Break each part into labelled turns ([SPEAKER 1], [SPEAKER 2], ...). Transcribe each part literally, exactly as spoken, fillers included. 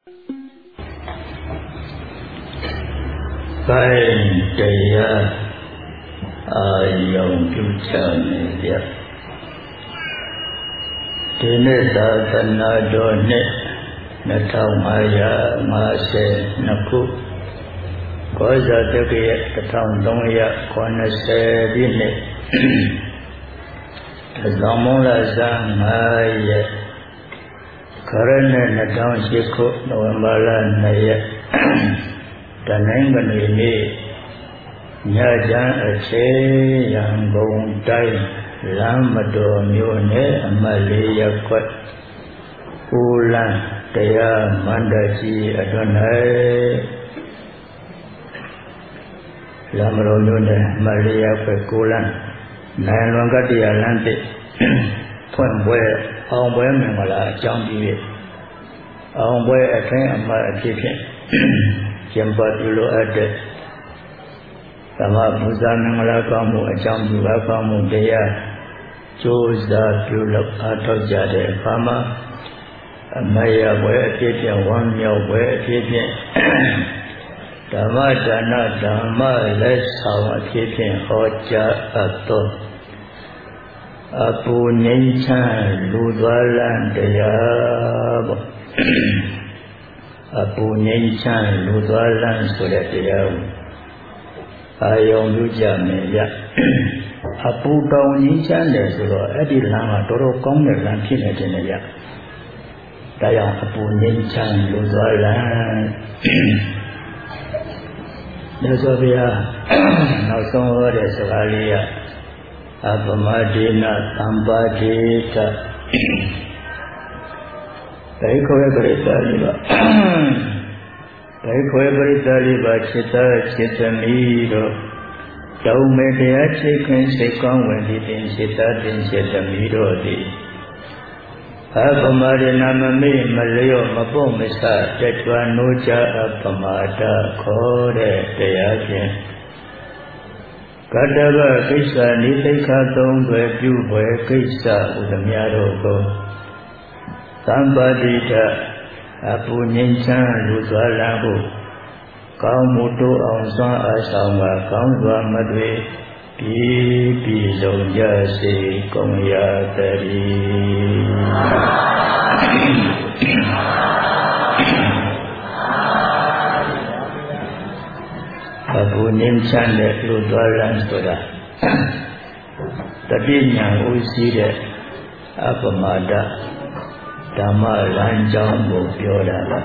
[SPEAKER 1] Baik daya ayam pucang dia. Dini sadhana doni natau maya mase naku. Koza tekiya tatau dongya kona sebini. Tazamula sangaya. Karena natau siku nawambala naya. Danang ini nyajan ace yang gongtai lama domyone amalia kot ulang daya mandaji adonai lama domyone amalia kot ulang naik langkah dia nanti tuan boleh orang boleh mengalah jam dia orang boleh akan amal aja Jembat dulu ada sama Musa mengalah kamu ajam juga kamu dia Joza dulu atau jadi fama Maya boleh tiada wang yang boleh tiada Dhamma dana dhamma lesau tiada hoja atau Apu nyencan ludalan dia Apu nyencan ludalan sudah tidak ayam lujar meja Apu kau nyencan dah sudah adi lama toro kong dah lagi nanti meja dayang apu nyencan ludalan Nasobiya nausong ada sekali ya apa madina tanpa kita Baik kau berita liba, baik kau berita liba cita cita miro, tahu media cikan sekang wajibin cita dan cita miro di. Apa mari nama mi Melayu maupun Mesir, jadwal nuja apa mada kore tiakin. Kadang kisah ni terkadang berju berkisah udamnya rogo. Sambadita apu nyencan ludalahu kau mutu angsa asama kau dua madwe pi pi zonja se kong ya tari apu nyencan ludalan sudah tapi yang usi de apa mada Dhamma lanjang koပြောတာပါ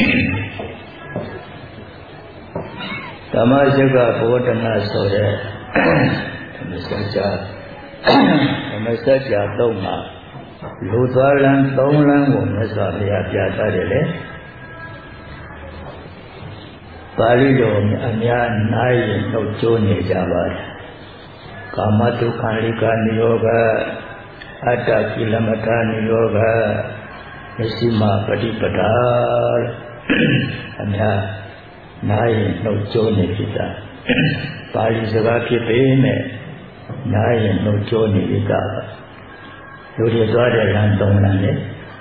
[SPEAKER 1] ဓမ္မစကဘောဓနာဆိုတဲ့ဓမ္မစကြာဓမ္မစကြာသုံးမှာလူသွားလမ်းသုံးလမ်းကိုမြတ်စွာဘုရားပြသတယ်လေပါဠိလိုအများနိုင်ရင်နှုတ်ကြိုးနေကြပါတယ်ကာမတုခံလိကနိယောဂအတ္တကိလမထာနိယောဂMesima padipada, anda naik nojone kita. Pali segala pene naik nojone kita. Luri itu ada lantong nanti.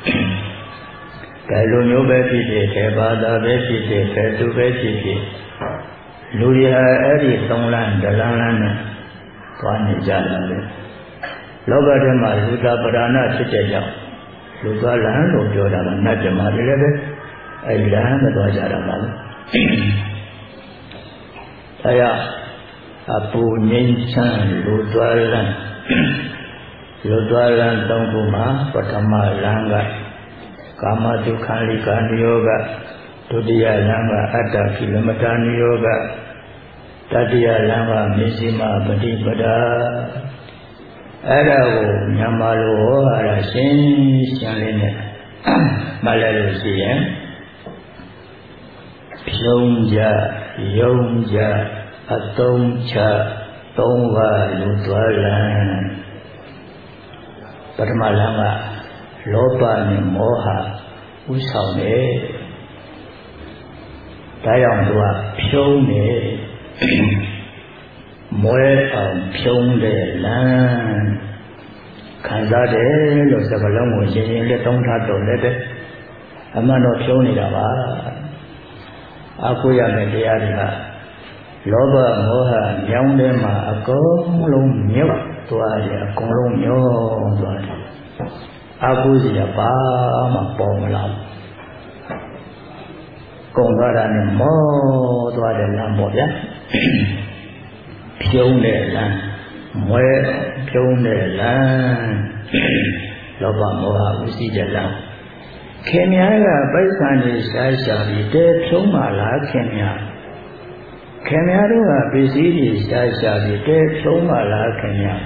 [SPEAKER 1] Kalau nyoba pide, kepada pide, ketu pide. Luri hari tonglan dalam lana, tuan jalan. Loba dema sudah berana sejauh. Ludalan lo jodoh mana jemaah dia le, ayah mendoa cara mana. Saya apu nyencan ludalan, ludalan tunggu mah pertama langgar, kama tu kali kali yoga, tu dia langgar ada kilometer yoga, tadi dia langgar misima badi pada. Ada wo nyamalu ada sin siangnya malu siang yongja yongja atongja tongwa ludalan permalama loba ni moha usau ni dayang dua piong ni moe ang piong de lan kanza de lo sa balong wo yin yin le tong tha to le de အမှန်တော့ဖြုံးနေတာပါအကုရမယ်တရားတွေကလောဘမောဟမြောင်းထဲမှာအကုန်လုံးမြုပ်သွားတယ်အကုန်လုံးမျောသွားတယ်အကုစီကဘာမှပေါ်မလာဘူးကုန်သွားတာနဲ့မောသွားတဲ့လမ်းပေါ့ဗျာဖြုံးတဲ့လမ်းမွဲဖြုံးတဲ့လမ်းလောဘမောဟဥသိတဲ့လမ်းခင်များကပိုက်ဆံတွေရှားရှားပြီးတဲဖြုံးမှလားခင်များခင်များတို့ကပစ္စည်းတွေရှားရှားပြီးတဲဖြုံးမှလားခင်များ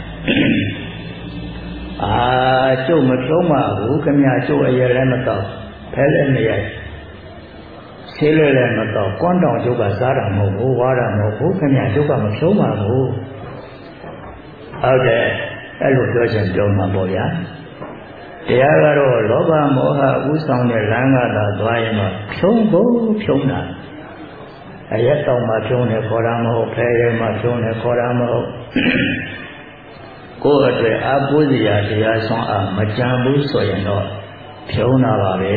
[SPEAKER 1] အာကျုပ်မဖြုံးပါဘူးခင်များကျုပ်အရလည်းမတော့ဖဲလည်းမရိုက်ဆေးလည်းလည်းမတော့ကွမ်းတောင်ကျုပ်ကစားတာမဟုတ်ဘူးဝါတာမဟုတ်ဘူးခင်များကျုပ်ကမဖြုံးပါဘူးဟုတ်တယ်အဲ့လိုပြောချင်ပြောမှာပေါ့ဗျာတရားကတော့လောဘမောဟဥဆောင်တဲ့လမ်းကသာသွားရင်တော့ဖြုံးဖို့ဖြုံးတာအရက်တောင်မှဖြုံးတယ်ခေါ်တာမဟုတ်ဖဲရဲမှဖြုံးတယ်ခေါ်တာမဟုတ်ကိုယ်အတွက်အပုဇ္ဇရာတရားဆောင်အားမကြံဘူးဆိုရင်တော့ဖြုံးတာပါပဲ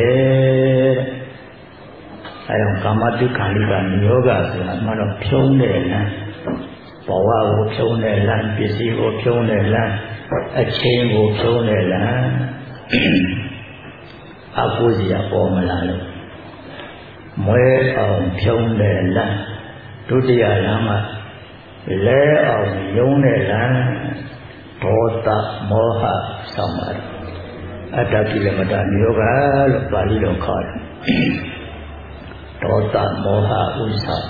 [SPEAKER 1] အဲဒါကာမတုခာလိကနိယောဂဆိုတာမှတော့ဖြုံးတဲ့လမ်းဘဝကိုဖြုံးတဲ့လမ်းပစ္စည်းကိုဖြုံးတဲ့လမ်းအချိန်ကိုဖြုံးတဲ့လမ်းအပုဇ္ဇရာပေါ်မလာလို့မွဲအောင်ဖြုံးတဲ့လမ်းဒုတိယလမ်းမှာလဲအောင်ယုံတဲ့လမ်းဒေါသမောဟဆောင်ပါတယ်အတ္တကိလမတနိယောဂလို့ပါဠိတော်ခေါ်တယ်ဒေါသမောဟဥစ္စာ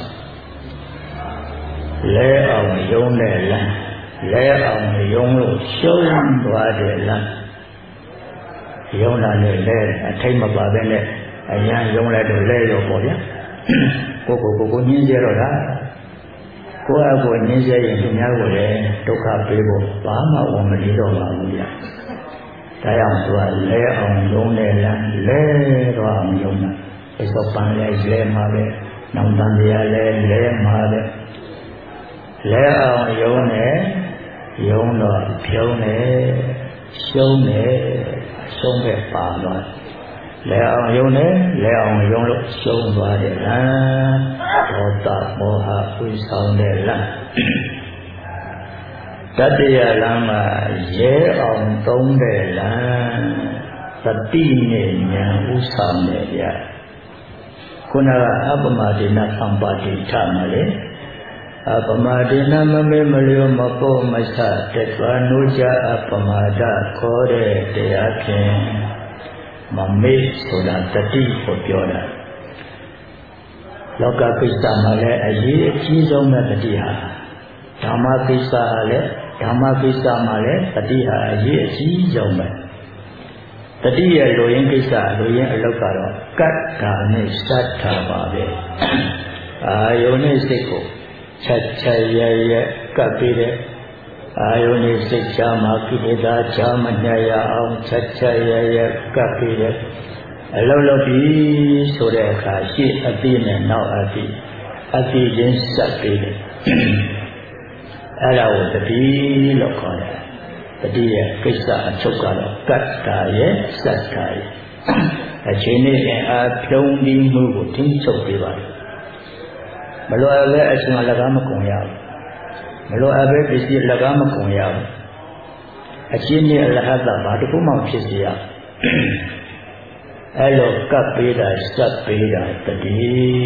[SPEAKER 1] လဲအောင်ယုံတဲ့လမ်းလဲအောင်ယုံလို့ရှုံးသွားတဲ့လမ်းယုံတာနဲ့လဲအထိတ်မပါပဲနဲ့အရန်ယုံလိုက်တော့လဲရောပေါ့ဗျာကိုကိုကိုကိုညင်းကြတော့တာကိုယ့်အကိုညင်းကြရင်သူများကိုလည်းဒုက္ခပေးဖို့ဘာမှဝန်မလေးတော့ပါဘူးဗျာဒါကြောင့်သူကလဲအောင်ယုံတဲ့လမ်းလဲတော့အောင်ယုံတာပစ္စုပန်လဲလဲမှာပဲနောင်တန်တရားလဲလဲမှာပဲလဲအောင်ယုံတယ်ယုံတော့ဖြုံးတယ်ရှုံးတယ်ရှုံးပဲပါသွားလဲအောင်ယုံတယ်လဲအောင်ယုံလို့ရှုံးသွားတယ်လားဒေါသမောဟဥဆောင်တဲ့လားတတိယလမ်းမှာရဲအောင်သုံးတဲ့လားသတိနဲ့ဉာဏ်ဥဆောင်တဲ့ဗျာခုနကအပမဒေနသံပါတိထမှာလေအပမဒေနမမေမလျောမပေါ်မဆတက်သွားနိုးကြအပမဒခေါ်တဲ့တရားဖြင့်မမေ့ဆိုတာတတိကိုပြောတာလောကကိစ္စမှာလည်းအရေးအကြီးဆုံးပဲတတိဟာဓမ္မကိစ္စဟာလည်းဓမ္မကိစ္စမှာလည်းတတိဟာအရေးအကြီးဆုံးပဲတတိရဲ့လူရင်းကိစ္စလူရင်းအလုပ်ကတော့ကတ်တာနဲ့စတ်တာပါပဲအာယုန်နဲ့စိတ်ကိုချက်ချက်ရရကပ်ပြီးတဲ့အာယုန်နဲ့စိတ်ချမှာကိလေသာချမညရအောင်ချက်ချက်ရရကပ်ပြီးတဲ့အလုပ်လုပ်ပြီးဆိုတဲ့အခါရှေ့အတိနဲ့နောက်အတိအတိချင်းစပ်ပြီးတယ်အဲ့ဒါကိုတတိလို့ခေါ်တယ်တတိရဲ့ကိစ္စအချုပ်ကတော့ကတ်တာရဲ့စက်တာရဲ့အချိန်နဲ့အားဖြုံးပြီးမှုကိုထိချုပ်ပေးပါတယ်မလိုအပ်ပဲအချိန်လက်ကားမကုန်ရဘူးမလိုအပ်ပဲပစ္စည်းလက်ကားမကုန်ရဘူးအချင်းနဲ့အလဟတ်ဘာတစ်ခုမှဖြစ်စေရအဲ့လိုကပ်ပေးတာစက်ပေးတာတတိ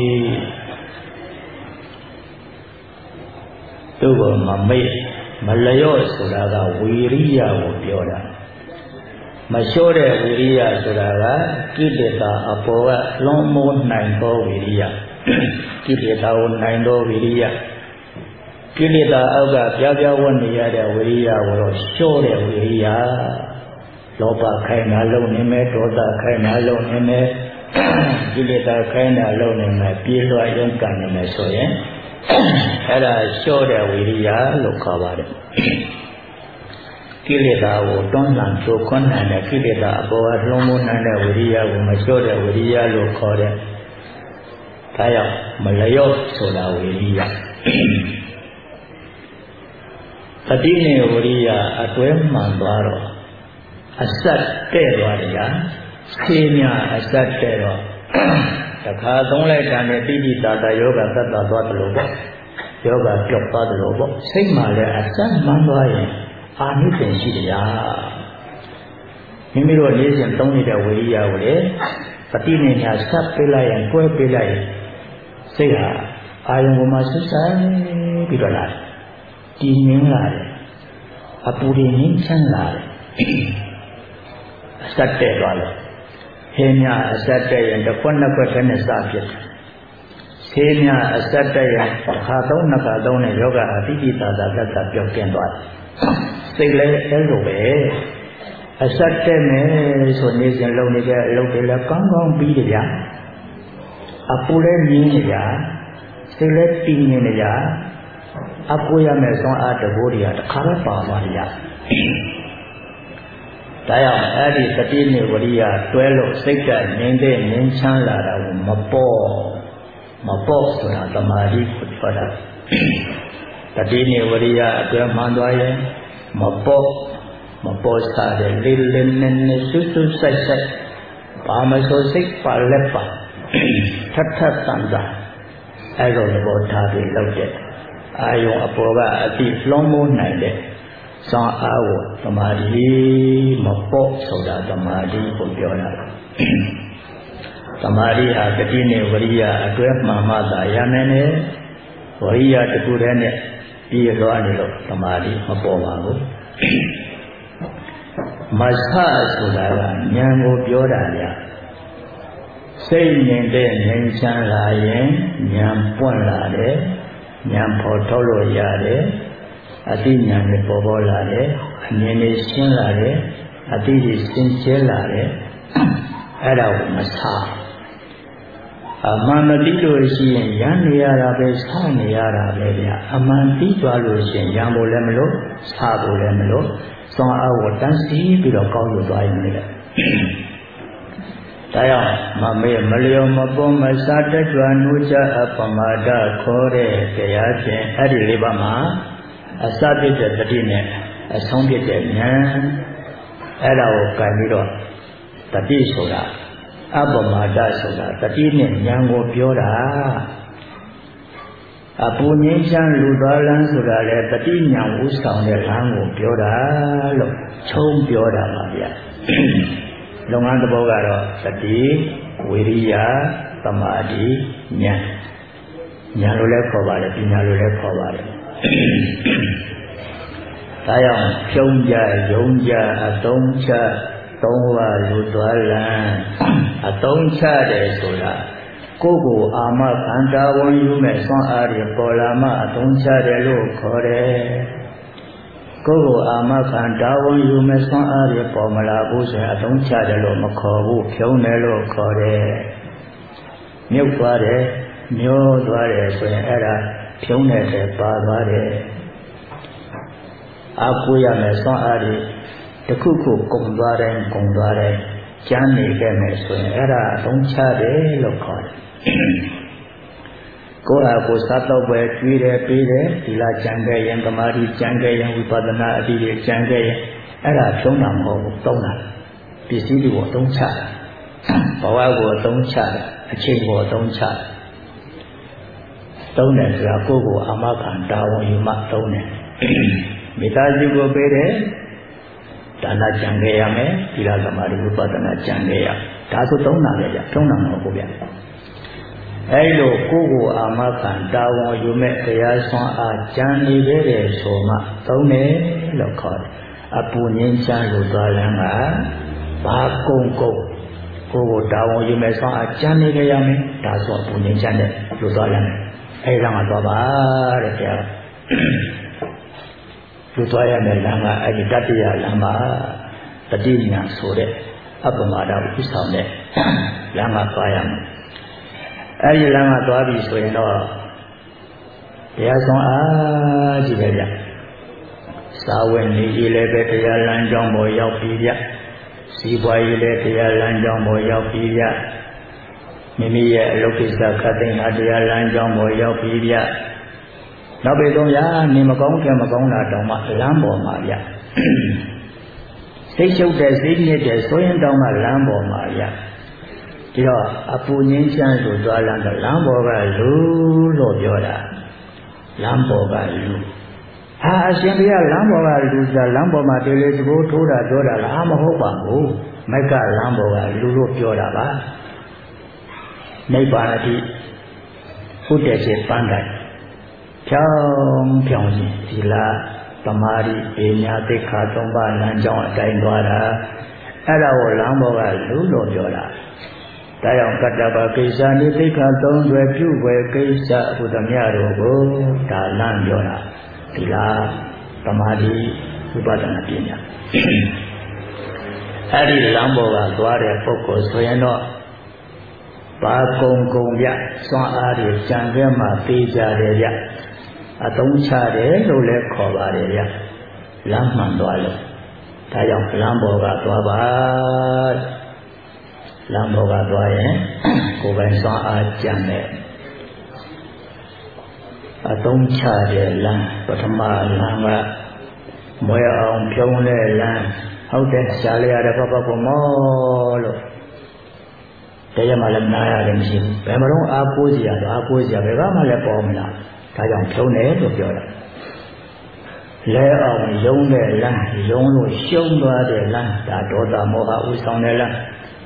[SPEAKER 1] သူ့ကိုမမေ့မလျော့ဆိုတာကဝီရိယကိုပြောတာမလျှော့တဲ့ဝီရိယဆိုတာကကိလေသာအပေါ်ကလွန်မိုးနိုင်သောဝီရိယကိလေသာကိုနိုင်သောဝီရိယကိလေသာအောက်ကပြားပြားဝတ်နေရတဲ့ဝီရိယကိုတော့လျှော့တဲ့ဝီရိယလောဘခိုင်းတာလုံနေမယ်ဒေါသခိုင်းတာလုံနေမယ်ကိလေသာခိုင်းတာလုံနေမယ်ပြေးလွှာရုန်းကန်နေမယ်ဆိုရင်အဲ့ဒါလျှော့တဲ့ဝိရိယလို့ခေါ်ပါတယ်ကိလေသာကိုတွန်းလှန်ချိုးခွန်းနိုင်တဲ့ကိလေသာအပေါ်ကလုံးမနိုင်တဲ့ဝိရိယကိုမလျှော့တဲ့ဝိရိယလို့ခေါ်တဲ့ဒါကြောင့်မလျော့ဆိုတာဝိရိယတတိနဲ့ဝိရိယအတွဲမှန်သွားတော့အစတ်တဲ့သွားတယ်ညာဆေးများအစတ်တဲ့တော့တခါသုံးလိုက်တာနဲ့တိတိတာတာယောဂသတ္တသွားတယ်လို့ပေါ့ယောဂကြောက်သွားတယ်လို့ပေါ့စိတ်မှလည်းအစမ်းမှန်းသွားရင်အာနိသင်ရှိတရားမိမိတို့လေးစဉ်သုံးနေတဲ့ဝိရိယကိုလေပฏิနေညာဆက်ပေးလိုက်ရင်ကွဲပေးလိုက်ရင်စိတ်ဟာအာယုံပေါ်မှာဆွဆိုင်ပြီးတော့လာတယ်တည်ငြိမ်လာတယ်အပူရင်းငြိမ်းချမ်းလာတယ်အစက်တဲ့သွားတယ်ဟင်းများအစက်တဲ့ရင်တစ်ခွက်နှစ်ခွက်နဲ့စဖြစ်တယ်ဆေးများအစက်တဲ့ရင်တစ်ခါသုံးနှစ်ခါသုံးနဲ့ယောဂအတိတိသာသာသက်သာပြောင်းကျင်သွားတယ်စိတ်လည်းအဲလိုပဲအစက်တဲ့မယ်ဆိုနေစဉ်လုံနေတဲ့အလုပ်တွေလည်းကောင်းကောင်းပြီးကြဗျာအပူလည်းငြင်းကြဗျာစိတ်လည်းတည်ငြိမ်ကြဗျာအပူရမယ်ဆွမ်းအားတဘိုးတွေကတခါတော့ပါသွားကြဒါကြောင့်အဲ့ဒီတတိနဲ့ဝရိယတွဲလို့စိတ်ကငြိမ်တဲ့ငြိမ်ချမ်းလာတာကိုမပေါ်မပေါ်ဆိုတာသမာဓိကိုခေါ်တာတတိနဲ့ဝရိယအတွဲမှန်သွားရင်မပေါ်မပေါ်စားတဲ့လေးလေးနက်နက်စွတ်စွတ်ဆိုင်ဆိုင်ဘာမဆိုစိတ်ပါလက်ပါထပ်ထပ်တန်တာအဲ့လိုသဘောထားပြီးလုပ်တဲ့အာယုံအပေါ်ကအတိလွှမ်းမိုးနိုင်တဲ့ဇာအားကိုသမာဓိမပေါ့ဆိုတာသမာဓိကိုပြောတာသမာဓိဟာတတိနဲ့ဝရိယအတွဲမှန်မှသာရနိုင်တယ်ဝရိယတခုတည်းနဲ့ပြည့်သွားနေလို့သမာဓိမပေါ်ပါဘူးမဆဆိုတာကဉာဏ်ကိုပြောတာဗျစိတ်ငြိမ်တဲ့ငြိမ်ချမ်းလာရင်ဉာဏ်ပွင့်လာတယ်ဉာဏ်ပေါ်ထုတ်လို့ရတယ်အတိဉာဏ်နဲ့ပေါ်ပေါ်လာတယ်အမြင်နဲ့ရှင်းလာတယ်အတိကြီးစင်ကြဲလာတယ်အဲ့ဒါကိုမဆအမှန်မသိလို့ရှိရင်ရမ်းနေရတာပဲဆနေရတာပဲဗျအမှန်သိသွားလို့ရှိရင်ရမ်းဖို့လည်းမလို့ဆဖို့လည်းမလို့သွန်အားကိုတန်းစီပြီးတော့ကောင်းယူသွားရင်လေဒါကြောင့်မမေမလျော်မပေါ်မစားတကြွနုကြအပမာဒခေါ်တဲ့တရားဖြင့်အဲ့ဒီလေးပါးမှာအစပြည့်တဲ့တတိနဲ့အဆုံးပြည့်တဲ့ဉာဏ်အဲ့ဒါကိုကြိုင်ပြီးတော့တတိဆိုတာအပမာဒဆိုတာတတိနဲ့ဉာဏ်ကိုပြောတာအပူငြိမ်းချမ်းလူသွားလန်းဆိုတာလေတတိညာဥဆောင်တဲ့လမ်းကိုပြောတာလို့ချုံပြောတာပါဗျာလုပ်ငန်းတစ်ပုဒ်ကတော့တတိဝိရိယသမာဓိဉာဏ်ဉာဏ်လို့လည်းခေါ်ပါတယ်ပညာလို့လည်းခေါ်ပါတယ်ဒါကြောင့်ဖြုံးကြယုံကြအသုံးချသုံးပါးလူသွားလန်းအသုံးချတယ်ဆိုတာကိုယ်ကိုအာမခန္ဓာဝန်ယူမဲ့ဆွမ်းအားတွေပေါ်လာမှအသုံးချတယ်လို့ခေါ်တယ်။ကိုယ်ကိုအာမခန္ဓာဝန်ယူမဲ့ဆွမ်းအားတွေပေါ်မလာဘူးဆိုရင်အသုံးချတယ်လို့မခေါ်ဘူးဖြုံးတယ်လို့ခေါ်တယ်။မြုပ်သွားတယ်မျောသွားတယ်ဆိုရင်အဲ့ဒါဖြုံးတယ်တဲ့ပါသွားတယ်။အာကိုရမဲ့ဆွမ်းအားတွေတစ်ခုခုကုန်သွားတယ်ကုန်သွားတယ်ကျမ်းနေခဲ့မယ်ဆိုရင်အဲ့ဒါအသုံးချတယ်လို့ခေါ်တယ်ကိုယ်ဟာကိုယ်စားတော့ပဲကျွေးတယ်ပေးတယ်ဒီလားကြံခဲ့ရင်သမာဓိကြံခဲ့ရင်ဝိပဿနာအတိတွေကြံခဲ့ရင်အဲ့ဒါဖြုံးတာမဟုတ်ဘူးသုံးတာပစ္စည်းတွေကိုအသုံးချတာဘဝကိုအသုံးချတာအချိန်ကိုအသုံးချတာသုံးတယ်ဆိုတာကိုယ့်ကိုအာမခံတာဝန်ယူမှသုံးတယ်မိသားစုကိုပေးတယ်ဒါနကြံခဲ့ရမယ်ဒီလားသမာဓိဝိပဿနာကြံခဲ့ရဒါဆိုသုံးတာပဲဗျသုံးတာမဟုတ်ဘူးဗျအဲ့လိုကိုယ့်ကိုအာမခံတာဝန်ယူမဲ့တရားဆွမ်းအားကြံနေခဲ့တယ်ဆိုမှသုံးတယ်လို့ခေါ်တယ်အပူငြိမ်းချမ်းလို့သွားလမ်းကဘာကုန်းကုန်းကိုယ့်ကိုတာဝန်ယူမဲ့ဆွမ်းအားကြံနေခဲ့ရမယ်ဒါဆိုအပူငြိမ်းချမ်းတဲ့လို့သွားလမ်းအဲ့ဒါမှသွားပါတဲ့ဗျာလူသွားရမယ်လမ်းကအဲ့ဒီတတ္တယလမ်းမှာတတိညာဆိုတဲ့အပမာဒကိုဥဆောင်တဲ့လမ်းကသွားရမယ်အဲ့ဒီလမ်းကသွားပြီဆိုရင်တော့တရားဆောင်အားကြီးပဲဗျစာဝတ်နေကြီးလည်းပဲတရားလမ်းကြောင်းပေါ်ရောက်ပြီဗျစီးပွားရေးလည်းတရားလမ်းကြောင်းပေါ်ရောက်ပြီဗျမိမိရဲ့အလုပ်ကိစ္စခတ်သိမ်းတာတရားလမ်းကြောင်းပေါ်ရောက်ပြီဗျနောက်ပေတော့ရာနေမကောင်းခင်မကောင်းတာတောင်မှလမ်းပေါ်မှာဗျစိတ်ရှုပ်တဲ့စိတ်ညစ်တဲ့ဆိုရင်တောင်မှလမ်းပေါ်မှာဗျတဒီတော့အပူငင်းချမ်းလို့သွားလမ်းတော့လမ်းပေါ်ကလူလို့ပြောတာလမ်းပေါ်ကလူဟာအရှင်ဘုရားလမ်းပေါ်ကလူဆိုတာလမ်းပေါ်မှာတေလေသဘောထိုးတာပြောတာလားမဟုတ်ပါဘူးမိုက်ကလမ်းပေါ်ကလူလို့ပြောတာပါနိဗ္ဗာန်အထိဥတ္တစေပန်းတိုင်းဖြောင်းဖြောင်းခြင်းဒီလားသမာဓိပညာသိက္ခာသုံးပါးလမ်းကြောင်းအတိုင်းသွားတာအဲ့ဒါကိုလမ်းပေါ်ကလူလို့ပြောတာဒါကြောင့်ကတ္တဗကိစ္စနိသိက္ခာသုံးတွေပြုဝယ်ကိစ္စဘုဒ္ဓမြတ်တို့ကိုဒါလမ်းပြောတာဒီလားသမာဓိဝိပဿနာပညာအဲ့ဒီလမ်းပေါ်ကသွားတဲ့ပုဂ္ဂိုလ်ဆိုရင်တော့ပါကုံကုံပြစွမ်းအားတွေကြံခဲ့မှပေးကြတယ်ဗျအသုံးချတယ်လို့လည်းခေါ်ပါတယ်ဗျလမ်းမှန်သွားလို့ဒါကြောင့်လမ်းပေါ်ကသွားပါလမ်းပေါ်ကသွားရင်ကိုယ်ပိုင်စွမ်းအားကြံတယ်အသုံးချတဲ့လမ်းပထမလမ်းကမွဲအောင်ဖြုံးတဲ့လမ်းဟုတ်တယ်ရှားလိုက်ရတယ်ပေါ့ပေါ့ပေါ့မောလို့တရားမှလည်းနားရတယ်မရှိဘူးဘယ်မှာတော့အားကိုးစီရတော့အားကိုးစီရဘယ်ကမှလည်းပေါ်မလားဒါကြောင့်ဖြုံးတယ်လို့ပြောတာလဲအောင်ယုံတဲ့လမ်းယုံလို့ရှုံးသွားတဲ့လမ်းဒါဒေါသမောဟဥဆောင်တဲ့လမ်း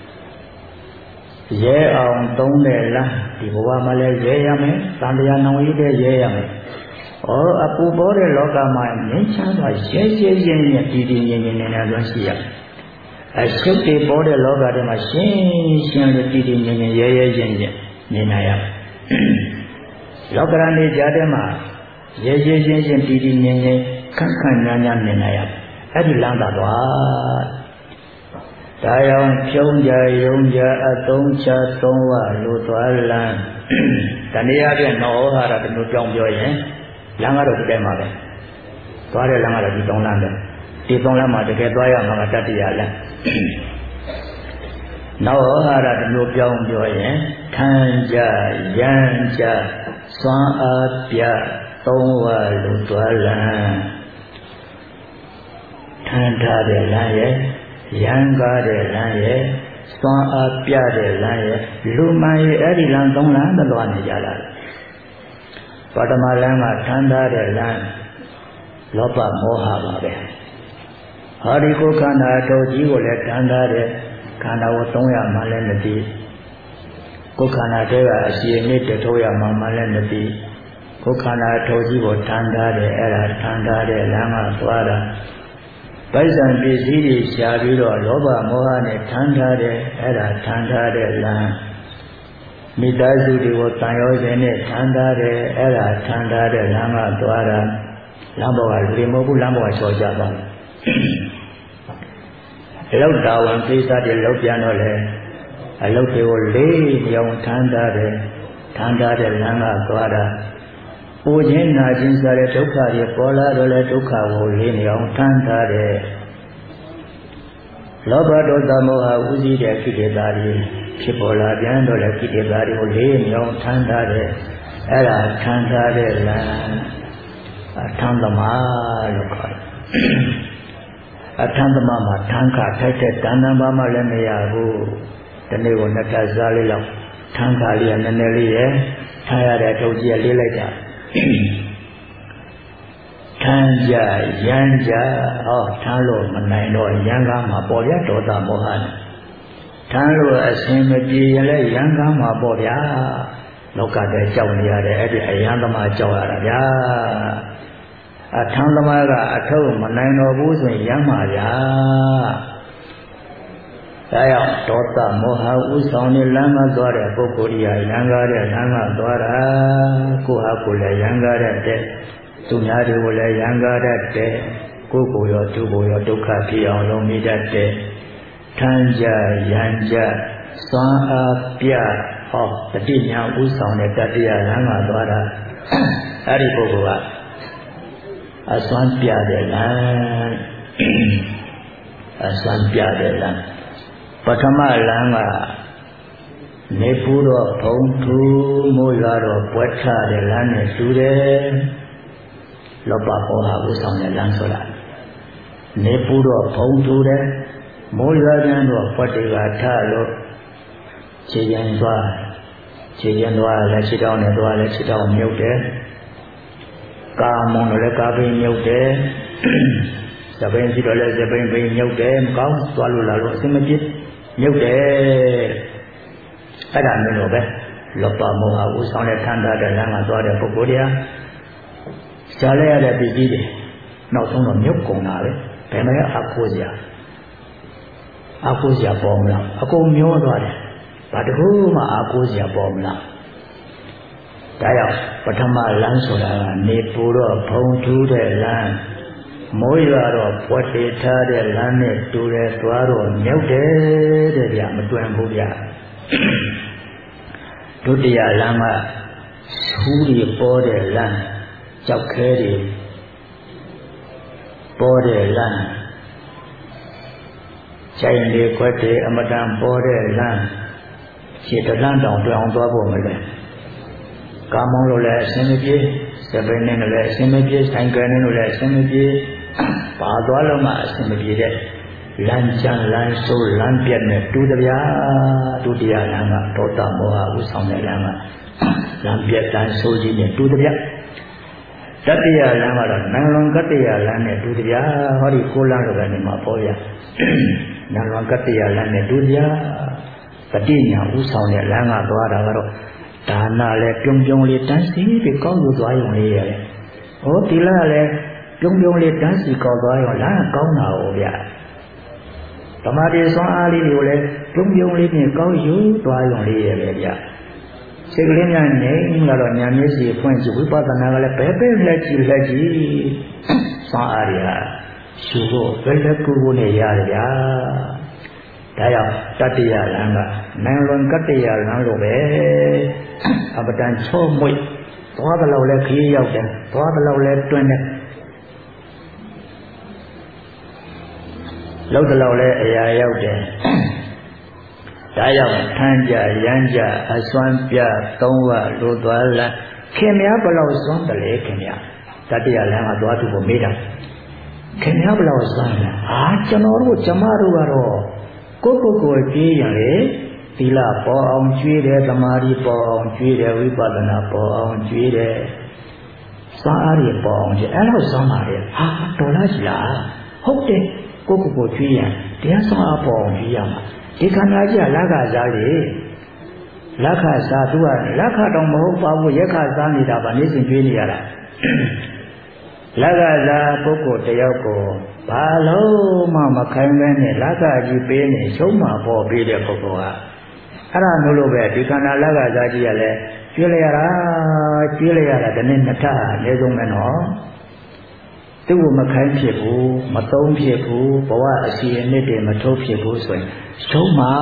[SPEAKER 1] ရဲအောင်သုံးတဲ့လမ်းဒီဘဝမှာလည်းရဲရမယ်သံတရားနောင်ရတဲ့ရဲရမယ်ဩအပူပေါ်တဲ့လောကမှာငြိမ်းချမ်းစွာရဲရဲရဲရဲတည်တည်ငြိမ်ငြိမ်နေနေလွန်ရှိရအရှုပ်တွေပေါ်တဲ့လောကထဲမှာရှင်းရှင်းလေးတည်တည်ငြိမ်ငြိမ်ရဲရဲရဲရဲနေနိုင်ရလောကရဏေကြားထဲမှာရဲရဲရဲရဲတည်တည်ငြိမ်ငြိမ်ခန့်ခန့်ညာညာနေနိုင်ရအဲ့ဒီလမ်းသာသွားဒါကြောင့်ဖြုံးကြယုံကြအသုံးချသုံးဝလို့သွားလမ်းတဏှာပြနောဟဟာရတမျိုးကြောင်းပြောရင်လမ်းကတော့ဒီတိုင်းပါပဲသွားတဲ့လမ်းကတော့ဒီသုံးလမ်းပဲဒီသုံးလမ်းမှာတကယ်သွားရမှာကတတ္တိယလမ်းနောဟဟာရတမျိုးကြောင်းပြောရင်ထမ်းကြရမ်းကြစွမ်းအားပြသုံးဝလို့သွားလမ်းထမ်းထားတဲ့လမ်းရဲ့ရံကားတဲ့လမ်းရဲ့စွမ်းအားပြတဲ့လမ်းရဲ့လူမှန်ရဲ့အဲ့ဒီလမ်းသုံးလမ်းသလွားနေကြတာပထမလမ်းကထမ်းထားတဲ့လမ်းလောဘမောဟပါပဲဟောဒီကိုယ်ခန္ဓာတော်ကြီးကိုလည်းထမ်းထားတဲ့ခန္ဓာကိုသုံးရမှလည်းမသိကိုယ်ခန္ဓာတွေကအစီအမြစ်တထိုးရမှမှလည်းမသိကိုယ်ခန္ဓာတော်ကြီးကိုထမ်းထားတဲ့အဲ့ဒါထမ်းထားတဲ့လမ်းကသွားတာပိုက်ဆံပစ္စည်းတွေရှားပြီးတော့လောဘမောဟနဲ့ထမ်းထားတဲ့အဲ့ဒါထမ်းထားတဲ့လမ်းမိသားစုတွေကိုတန်ရောခြင်းနဲ့ထမ်းထားတဲ့အဲ့ဒါထမ်းထားတဲ့လမ်းကသွားတာလမ်းပေါ်ကလူတွေမဟုတ်ဘူးလမ်းပေါ်ကချော်ကြပါအလောက်တာဝန်ကိစ္စတွေလောက်ပြန်တော့လေအလောက်တွေကိုလေးပြောင်းထမ်းထားတဲ့ထမ်းထားတဲ့လမ်းကသွားတာပူခြင်းနာခြင်းစတဲ့ဒုက္ခတွေပေါ်လာတော့လေဒုက္ခကိုလေးနေအောင်ထမ်းထားတဲ့လောဘဒေါသမောဟဥစည်းတဲ့ကိလေသာတွေဖြစ်ပေါ်လာပြန်တော့လေကိလေသာတွေကိုလေးနေအောင်ထမ်းထားတဲ့အဲ့ဒါထမ်းထားတဲ့လမ်းအထမ်းသမားလို့ခေါ်တယ်အထမ်းသမားမှာထမ်းခထိုက်တဲ့တဏ္ဍာဘာမှလည်းမရဘူးဒီနေ့ကိုနှစ်ထပ်စားလေးလောက်ထမ်းခလေးကနည်းနည်းလေးရထားရတဲ့အထုပ်ကြီးကလေးလိုက်တာထမ်းကြရမ်းကြဟောထမ်းလို့မနိုင်တော့ရမ်းကားမှာပေါ့ဗျာဒေါသမောဟနဲ့ထမ်းလို့အစင်မပြေရင်လည်းရမ်းကားမှာပေါ့ဗျာလောကထဲကြောက်နေရတဲ့အဲ့ဒီအယံသမားကြောက်ရတာဗျာအထမ်းသမားကအထုပ်မနိုင်တော့ဘူးဆိုရင်ရမ်းမှာဗျာဒါကြောင့်ဒေါသမောဟဥဆောင်နေလမ်းမသွားတဲ့ပုဂ္ဂိုလ်ကြီးရံကားတဲ့လမ်းကသွားတာကိုဟာကိုလည်းရံကားတဲ့သူများတွေကိုလည်းရံကားတဲ့ကိုယ်ကိုရောသူကိုရောဒုက္ခဖြစ်အောင်လုံးမိတတ်တဲ့ထမ်းကြရံကြစွမ်းအားပြဟောတတိညာဥဆောင်တဲ့တတိယလမ်းကသွားတာအဲ့ဒီပုဂ္ဂိုလ်ကအစွမ်းပြတဲ့လမ်းအစွမ်းပြတဲ့လမ်းပထမလမ်းကနေပူတော့ဘုံထူမိုးရွာတော့ပွက်ထတဲ့လမ်းနဲ့တူတယ်လောဘမောဟဥဆောင်တဲ့လမ်းဆိုတာနေပူတော့ဘုံထူတယ်မိုးရွာပြန်တော့ပွက်တွေကထလို့ခြေရင်သွားခြေရင်သွားလည်းခြေတောင်းနဲ့သွားလည်းခြေတောင်းမြုပ်တယ်ကာမုံလည်းကာပိမြုပ်တယ်သပိန်ရှိတော့လည်းသပိန်ပိမြုပ်တယ်မကောင်းသွားလို့လာလို့အစမပြစ်မြုပ်တယ်အဲ့ဒါမျိုးလိုပဲလောဘမောဟဥဆောင်တဲ့ထန္တာတဲ့လမ်းမှာသွားတဲ့ပုဂ္ဂိုလ်တွေကရှားလဲရတဲ့ပြည်ကြီးတွေနောက်ဆုံးတော့မြုပ်ကုန်တာပဲဘယ်မှာအခိုးစရာအခိုးစရာပေါ်မလားအကုန်မျောသွားတယ်ဘာတခုမှအခိုးစရာပေါ်မလားဒါကြောင့်ပထမလမ်းဆိုတာကနေပူတော့ဖုံထူးတဲ့လမ်းမိုးရွာတော့ပွက်တေထားတဲ့လမ်းနဲ့တူတယ်သွားတော့မြုပ်တယ်တဲ့ဗျမတွင်ဘူးဗျဒုတိယလမ်းကဆူးတွေပေါ်တဲ့လမ်းကြောက်ခဲတွေပေါ်တဲ့လမ်းချိုင်တွေခွက်တွေအမတန်ပေါ်တဲ့လမ်းခြေတလန်းတောင်တွင်အောင်သွားဖို့မလဲကာမောင်းလို့လည်းအစင်မပြေစပင်းနဲ့လည်းအစင်မပြေဆိုင်ကယ်နဲ့လည်းအစင်မပြေပါသွားလို့မှအစင်မပြေတဲ့လမ်းချမ်းလမ်းဆိုးလမ်းပြတ်နဲ့တူတပြားဒုတိယလမ်းကဒေါသမောဟဥဆောင်တဲ့လမ်းကလမ်းပြတ်လမ်းဆိုးကြီးနဲ့တူတပြားတတိယလမ်းကတော့နံလွန်ကတ္တယလမ်းနဲ့တူတပြားဟောဒီကိုလမ်းလိုကနေမှာပေါ်ရနံလွန်ကတ္တယလမ်းနဲ့တူတပြားပဋိညာဥဆောင်တဲ့လမ်းကသွားတာကတော့ဒါနလည်းပြုံပြုံလေးတန်းစီပြီးကောင်းလို့သွားရုံလေးရတယ်ဟောဒီလလည်းပြုံပြုံလေးတန်းစီကောက်သွားရောလမ်းကောင်းတာ哦ဗျဓမ္မတိစွမ်းအားလေးကိုလည်းပြုံပြုံလေးနဲ့ကောင်းယူသွားရုံလေးရတယ်ဗျစိတ်ကလေးများနေလာတော့ညာမျက်စိဖွင့်ကြည့်ဝိပဿနာကလည်းဘယ်ပဲလက်ကြည့်လက်ကြည့်စွမ်းအားရရှုဖို့ဘယ်လက်ကူကိုနဲ့ရတယ်ဗျာဒါကြောင့်တတိယလမ်းကနိုင်လွန်ကတ္တယလမ်းလိုပဲအပတန်ချောမွေ့သွားတယ်လို့လည်းခရီးရောက်တယ်သွားတယ်လို့လည်းတွင်းတယ်လောက်တယ်လို့လည်းအရာရောက်တယ်ဒါကြောင့်ထမ်းကြရမ်းကြအစွမ်းပြသုံးဝလိုသွားလမ်းခင်များဘလောက်စွမ်းတယ်လေခင်များတတိယလမ်းကသွားသူကိုမေးတာခင်များဘလောက်စွမ်းလဲအာကျွန်တော်တို့ကျမတို့ကတော့ကိုကိုကိုကြွေးရင်လေသီလပေါ်အောင်ကြွေးတယ်သမာဓိပေါ်အောင်ကြွေးတယ်ဝိပဿနာပေါ်အောင်ကြွေးတယ်စွမ်းအားရပေါ်အောင်ကြွေးအဲ့လိုစွမ်းပါတယ်ဟာတော်လားရှိလားဟုတ်တယ်ကိုကိုကိုကြွေးရင်တရားစွမ်းအားပေါ်အောင်ကြွေးရမှာဒီခန္ဓာကြီးကလက်ခစားလေလက်ခစားသူကလက်ခတော့မဟုတ်ပါဘူးရက်ခစားနေတာပါနေစဉ်ကြွေးနေရတာလက်ကသာပုဂ္ဂိုလ်တယောက်ကိုဘာလို့မှမခိုင်းမဲနဲ့လက်ကကြီးပေးနေရှုံးမှာပေါ်ပေးတဲ့ပုဂ္ဂိုလ်ဟာအဲ့ဒါမျိုးလို့ပဲဒီခန္ဓာလက်ကစားကြီးကလည်းကျွေးလိုက်ရတာကျွေးလိုက်ရတာဒီနေ့နှစ်ထပ်အနည်းဆုံးပဲနော်သူ့ကိုမခိုင်းဖြစ်ဘူးမသုံးဖြစ်ဘူးဘဝအစီအနှစ်တွေမထုတ်ဖြစ်ဘူးဆိုရင်ရှုံးမှာ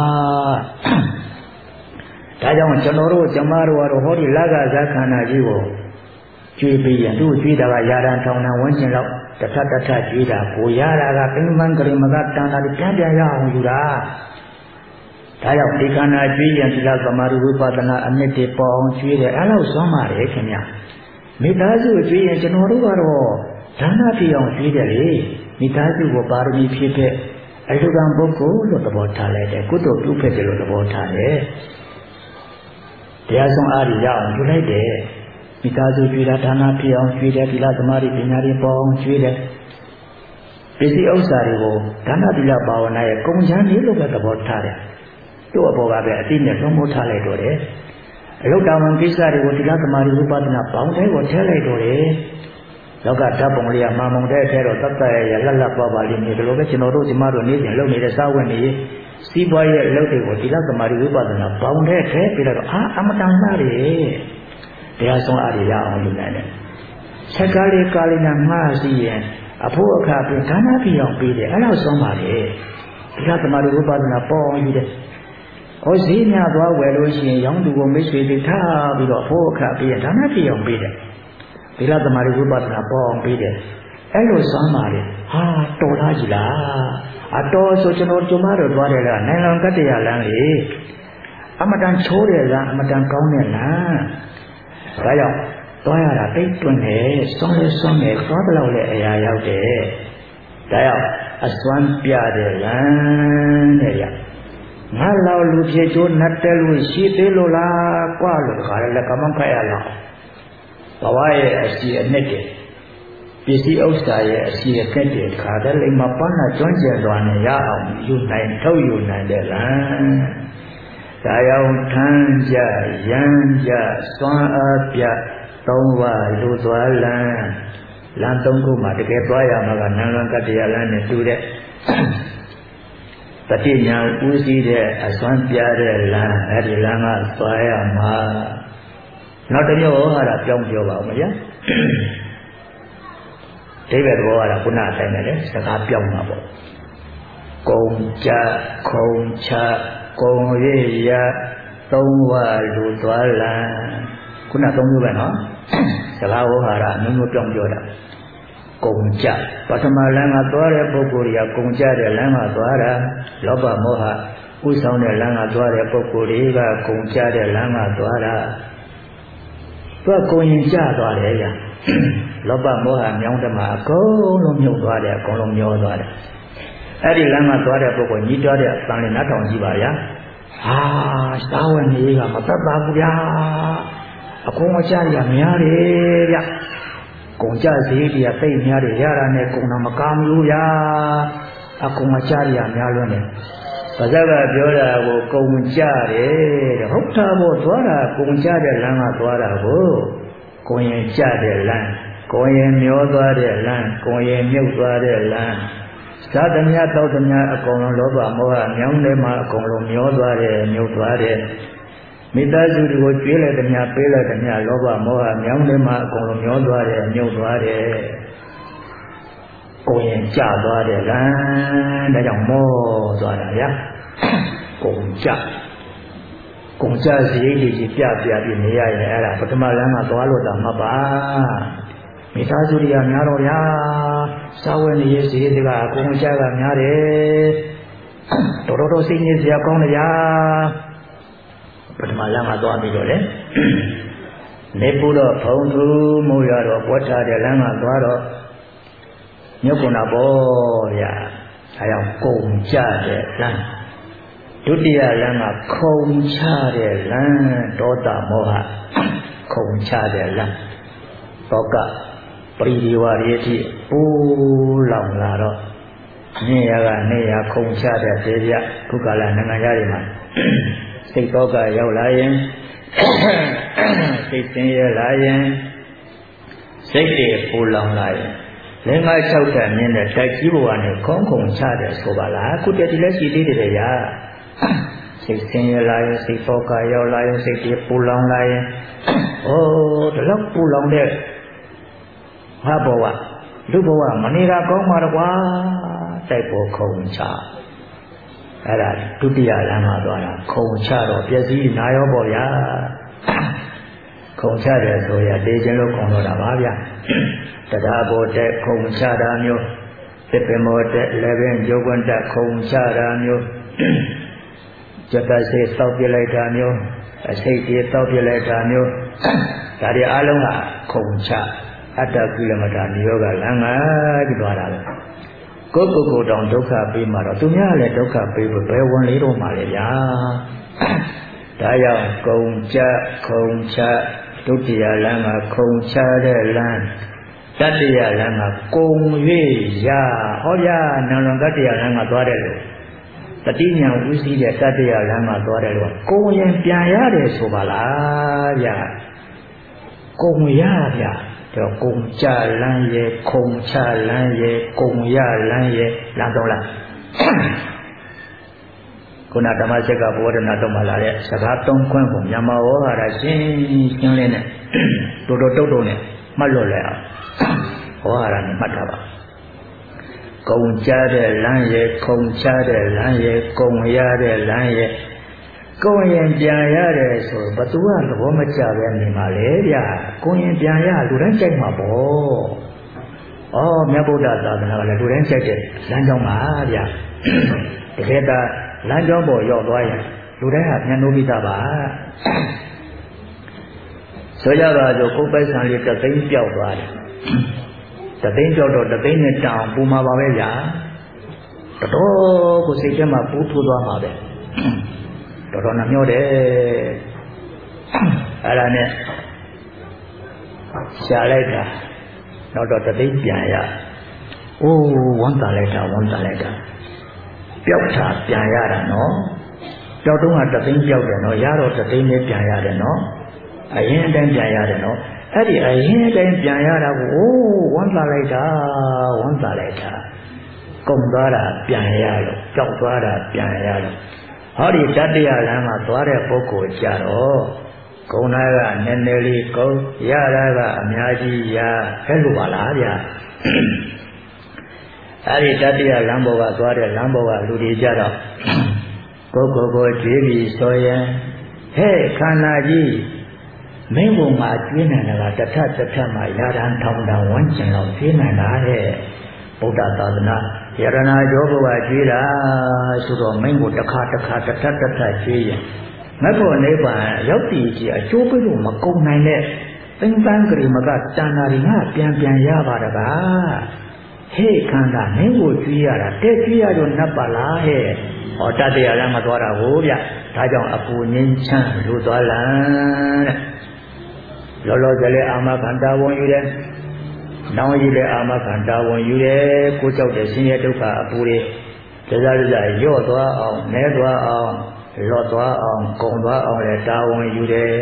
[SPEAKER 1] ဒါကြောင့်ကျွန်တော်တို့ကျမတို့ကတော့ဟောဒီလက်ကစားခန္ဓာကြီးကိုကျွေးပြီးရင်သူ့ကျွေးတာကရာတန်ထောင်တန်ဝန်းကျင်လောက်တထတထကျွေးတာကိုရတာကပင်မန်ကရိမကတန်တာပြန်ပြန်ရအောင်ယူတာဒါကြောင့်ဒီခန္ဓာကျွေးရင်ဒီလောက်သမာဓိဝိပဿနာအမြင့်တွေပေါ်အောင်ကျွေးတယ်အဲ့လောက်စွမ်းပါတယ်ခင်ဗျမိသားစုကျွေးရင်ကျွန်တော်တို့ကတော့ဒါနပြအောင်ကျွေးတယ်လေမိသားစုကိုပါရမီဖြည့်ဖြည့်အလူကံပုဂ္ဂိုလ်လို့သဘောထားလိုက်တယ်ကုသိုလ်ပြုဖက်တယ်လို့သဘောထားတယ်တရားဆုံးအားရရအောင်ယူလိုက်တယ်မိသားစုကျွေးတာဒါနပြအောင်ကျွေးတယ်သီလသမာဓိပညာတွေပေါ်အောင်ကျွေးတယ်ပစ္စည်းဥစ္စာတွေကိုဒါနသီလဘာဝနာရဲ့ကုန်ချမ်းလေးလို့ပဲသဘောထားတယ်တို့အပေါ်ကပဲအတိနဲ့လုံးမိုးထားလိုက်တော့တယ်အလုတ်တောင်ကိစ္စတွေကိုသီလသမာဓိဝိပဿနာပေါင်းတဲ့ကိုထည့်လိုက်တော့တယ်လောကဓာတ်ပုံလေးကမာမုံတဲ့ထဲတော့တတ်တရရလက်လက်ပါပါလေးမျိုးဒီလိုပဲကျွန်တော်တို့ဒီမှာတော့နေ့စဉ်လုပ်နေတဲ့စာဝတ်နေစီးပွားရေးအလုပ်တွေကိုသီလသမာဓိဝိပဿနာပေါင်းတဲ့ထဲပြီးတော့အာအမတန်လှတယ်တရားဆုံးအားရရအောင်လုပ်နိုင်တယ်။ဆက်ကားလေးကားလေးနဲ့ငှားစီရင်အဖို့အခါပြင်ဒါနပြအောင်ပေးတယ်အဲ့လောက်ဆုံးပါလေ။ဒီကသမာဓိဝိပဿနာပေါ်အောင်ယူတယ်။ဟောဈေးများသွားဝယ်လို့ရှိရင်ရောင်းသူကိုမိတ်ဆွေတွေထားပြီးတော့အဖို့အခါပြင်ဒါနပြအောင်ပေးတယ်။ဒီကသမာဓိဝိပဿနာပေါ်အောင်ပေးတယ်။အဲ့လိုဆုံးပါလေ။ဟာတော်လားကြီးလား။အတော်ဆိုကျွန်တော်ကျမတို့သွားတယ်လားနိုင်လောင်ကတ္တရလမ်းလေ။အမတန်ချိုးတယ်လားအမတန်ကောင်းတယ်လား။ဒါကြောင့်သွားရတာတိတ်တွင်တယ်စွန့်လဲစွန့်တယ်သွားတဲ့လောက်လည်းအရာရောက်တယ်ဒါကြောင့်အစွမ်းပြတဲ့လမ်းတဲ့ရငါလောက်လူဖြစ်ချိုးနတ်တဲလို့ရှိသေးလို့လားကွာလို့တခါလည်းကမန်းခက်ရလောက်ဘဝရဲ့အစီအနှစ်တွေပစ္စည်းဥစ္စာရဲ့အစီအကက်တွေတခါတည်းလိမ္မာပန်းနာကျွမ်းကျင်သွားနေရအောင်ယူနိုင်ထုတ်ယူနိုင်တယ်လားဒါရောက်ထမ်းကြရမ်းကြစွမ်းအားပြသုံးပါးလူသွားလမ်းလမ်းသုံးခုမှာတကယ်သွားရမှာကနန္လကတ္တရာလမ်းနဲ့တူတဲ့တတိညာဥစည်းတဲ့အစွမ်းပြတဲ့လမ်းအဲဒီလမ်းကသွားရမှာနောက်တစ်မျိုးဟောတာပြောင်းပြောပါဦးမဗျာဒိဗ္ဗေသဘောကတော့ခုနအတိုင်းပဲလေစကားပြောင်းမှာပေါ့ကုံကြခုံချကုံရရသုံးဝလူသွားလမ်းခုနသုံးမျိုးပဲနော်စကားဟောဟာတာမျိုးမျိုးပြောင်းပြောတာကုံကြပထမလမ်းကသွားတဲ့ပုဂ္ဂိုလ်တွေကကုံကြတဲ့လမ်းကသွားတာလောဘမောဟဥဆောင်တဲ့လမ်းကသွားတဲ့ပုဂ္ဂိုလ်တွေကကုံကြတဲ့လမ်းကသွားတာသူကကုံရင်ကြသွားတယ်ဗျာလောဘမောဟမြောင်းတမှာအကုန်လုံးမြုပ်သွားတယ်အကုန်လုံးမျောသွားတယ်အဲ့ဒီလမ်းကသွားတဲ့ပုဂ္ဂိုလ်ညီးတွားတဲ့အတန်လေးနားထောင်ကြည့်ပါဗျာဟာစာဝတ်နေကမတတ်ပါဘူးဗျာအကုန်အကြရများတယ်ဗျကုန်ကြစည်းတရားသိများတယ်ရတာနဲ့ကုန်တာမကားဘူးဗျာအကုန်အကြရများလွန်းတယ်ပါဇက်ကပြောတာကိုကုန်ကြတယ်တဲ့ဟုတ်တာပေါ့သွားတာကုန်ကြတဲ့လမ်းကသွားတာကိုကိုယ်ရင်ကြတဲ့လမ်းကိုယ်ရင်မျောသွားတဲ့လမ်းကိုယ်ရင်မြုပ်သွားတဲ့လမ်းသာသမြတောက်သမြအကုန်လုံးလောဘမောဟမြောင်းထဲမှာအကုန်လုံးမျောသွားတယ်မြုပ်သွားတယ်မိသားစုတွေကိုကျွေးလိုက်သမျှပေးလိုက်သမျှလောဘမောဟမြောင်းထဲမှာအကုန်လုံးမျောသွားတယ်မြုပ်သွားတယ်ကိုယ်ရင်ကြသွားတယ်လမ်းဒါကြောင့်မောသွားတာဗျာကုန်ကြကုန်ကြစရိတ်ကြီးပြပြပြီးနေရရင်အဲ့ဒါပထမလမ်းကသွားလို့တော့မပါမိသားစုတွေကများတော့ဗျာစာဝတ်နေရေးစရိတ်တွေကကုန်ကြကများတယ်တော်တော်တော်စိတ်ညစ်စရာကောင်းတယ်ဗျာပထမလမ်းကသွားပြီးတော့လေနေပူတော့ဖုံသူမိုးရတော့ပွက်ထားတဲ့လမ်းကသွားတော့မြုပ်ကုန်တာပေါ့ဗျာအဲကြောင့်ကုန်ကြတဲ့လမ်းဒုတိယလမ်းကခုံချတဲ့လမ်းဒေါသမောဟခုံချတဲ့လမ်းတောကပရိဒီဝရည်တိပူလောင်လာတော့နေရကနေရခုံချတဲ့ဒေပြခုကလာနိုင်ငံသားတွေမှာစိတ်တောကရောက်လာရင်စိတ်ဆင်းရဲလာရင်စိတ်တွေပူလောင်လာရင်လင်းကား၆တန်မြင့်တဲ့တိုက်ကြီးဘဝနဲ့ခုံခုံချတယ်ဆိုပါလားအခုတည်းဒီလက်ရှိသေးတယ်ရာစိတ်ဆင်းရဲလာရင်စိတ်တောကရောက်လာရင်စိတ်တွေပူလောင်လာရင်အိုးဒီလောက်ပူလောင်တဲ့ဟာဘဝလူဘဝမနေတာကောင်းမှာတော့ကွာတိုက်ပေါ်ခုံချအဲ့ဒါဒုတိယလမ်းမှာသွားတာခုံချတော့ပျက်စီးနာရောပေါ့ဗျာခုံချတယ်ဆိုရတေးခြင်းလို့ခုံတော့တာပါဗျာတရားပေါ်တဲ့ခုံချတာမျိုးသစ်ပင်ပေါ်တဲ့လည်းပင်ရုပ်ကွန်းတက်ခုံချတာမျိုးကြက်တစိတ်တောက်ပြလိုက်တာမျိုးအစိတ်ကြီးတောက်ပြလိုက်တာမျိုးဒါတွေအလုံးကခုံချအတ္တကုလမတာနိယောဂလမ်းကကြည့်သွားတာပဲကိုယ့်ကိုယ်ကိုယ်တောင်ဒုက္ခပေးမှတော့သူများလည်းဒုက္ခပေးဖို့ဘယ်ဝင်လေးတော့မှလဲဗျာဒါကြောင့်ကုံချခုံချဒုတိယလမ်းကခုံချတဲ့လမ်းတတိယလမ်းကကုံ၍ရဟောဗျာနန္ဒတတိယလမ်းကသွားတယ်လို့တတိညာဥစည်းတဲ့တတိယလမ်းကသွားတယ်လို့ကုံရင်ပြန်ရတယ်ဆိုပါလားဗျာကုံရဗျာတော့ကုံချလမ်းရဲ့ခုံချလမ်းရဲ့ကုံရလမ်းရဲ့လမ်းတော့လားခုနဓမ္မစက်ကဘောဓနာတော့မှလာတဲ့စကားသုံးခွန်းကိုမြန်မာဝါဟာရရှင်းရှင်းလင်းနဲ့တိုးတိုးတုတ်တုတ်နဲ့မှတ်လို့လဲအောင်ဝါဟာရနဲ့မှတ်တာပါကုံချတဲ့လမ်းရဲ့ခုံချတဲ့လမ်းရဲ့ကုံရတဲ့လမ်းရဲ့ကိုယ်ရင်ပြန်ရတယ်ဆိုဘသူကသဘောမကျပဲနေမှာလေဗျာကိုယ်ရင်ပြန်ရလူတိုင်းကြိုက်မှာပေါ့ဩမြတ်ဗုဒ္ဓသာသနာကလည်းလူတိုင်းကြိုက်တယ်လမ်းကြောင်းပါဗျာတကယ်တော့လမ်းကြောင်းပေါ်ရောက်သွားရင်လူတိုင်းဟာပြန်လို့ပြီးသားပါဆိုကြပါစို့ကိုယ်ပိုက်ဆံလေးတစ်သိန်းပြောက်သွားတယ်တစ်သိန်းပြောက်တော့တစ်သိန်းနဲ့တောင်ပူမှာပါပဲဗျာတော်တော်ကိုစိတ်ထဲမှာပူထိုးသွားမှာပဲတော်တော်နှမျောတယ်အဲ့ဒါနဲ့ရှားလိုက်တာနောက်တော့တသိန်းပြန်ရအိုးဝမ်းသာလိုက်တာဝမ်းသာလိုက်တာပျောက်တာပြန်ရတာနော်ပျောက်တော့ကတသိန်းပျောက်တယ်နော်ရတော့တသိန်းနဲ့ပြန်ရတယ်နော်အရင်အတိုင်းပြန်ရတယ်နော်အဲ့ဒီအရင်အတိုင်းပြန်ရတာကိုအိုးဝမ်းသာလိုက်တာဝမ်းသာလိုက်တာကုန်သွားတာပြန်ရလို့ပျောက်သွားတာပြန်ရလို့ဟောဒီတတ္တယလမ်းမှာသွားတဲ့ပုဂ္ဂိုလ်ကြတော့ကုန်တာကနည်းနည်းလေးကုန်ရတာကအများကြီးရအဲ့လိုပါလားဗျာအဲ့ဒီတတ္တယလမ်းဘောကသွားတဲ့လမ်းဘောကလူတွေကြတော့ကိုကိုကိုကြွေးပြီးဆိုရင်ဟဲ့ခန္ဓာကြီးမင်းဘုံမှာကျွေးနိုင်တာကတထတထမှာရာထန်ထောင်တန်ဝန်းကျင်လောက်ကျွေးနိုင်တာဟဲ့ဗုဒ္ဓသာသနာယရဏကျောဘုရားကျွေးတာဆိုတော့မင်းကိုတစ်ခါတစ်ခါတထတထကျွေးရင်မတ်ဖို့နိဗ္ဗာန်ရောက်တည်ကြီးအကျိုးပေးလို့မကုန်နိုင်တဲ့သင်္ကန်းကလေးမကတဏ္ဍာရီငါပြန်ပြန်ရပါတကားဟေ့ခန္ဓာမင်းကိုကျွေးရတာတဲ့ကျွေးရတော့နတ်ပါလားဟဲ့ဟောတတ္တရာလည်းမသွားတာဟိုဗျဒါကြောင့်အပူငင်းချမ်းလို့သွားလန်းတဲ့လောလောဆယ်လေးအာမခန္ဓာဝန်ယူတယ်နောင်ကြီးလည်းအာမခန္ဓာဝန်ယူတယ်ကိုကြောက်တဲ့ဆင်းရဲဒုက္ခအပူတွေတစားတစားရော့သွားအောင်နဲသွားအောင်လော့သွားအောင်ကုန်သွားအောင်လည်းတာဝန်ယူတယ်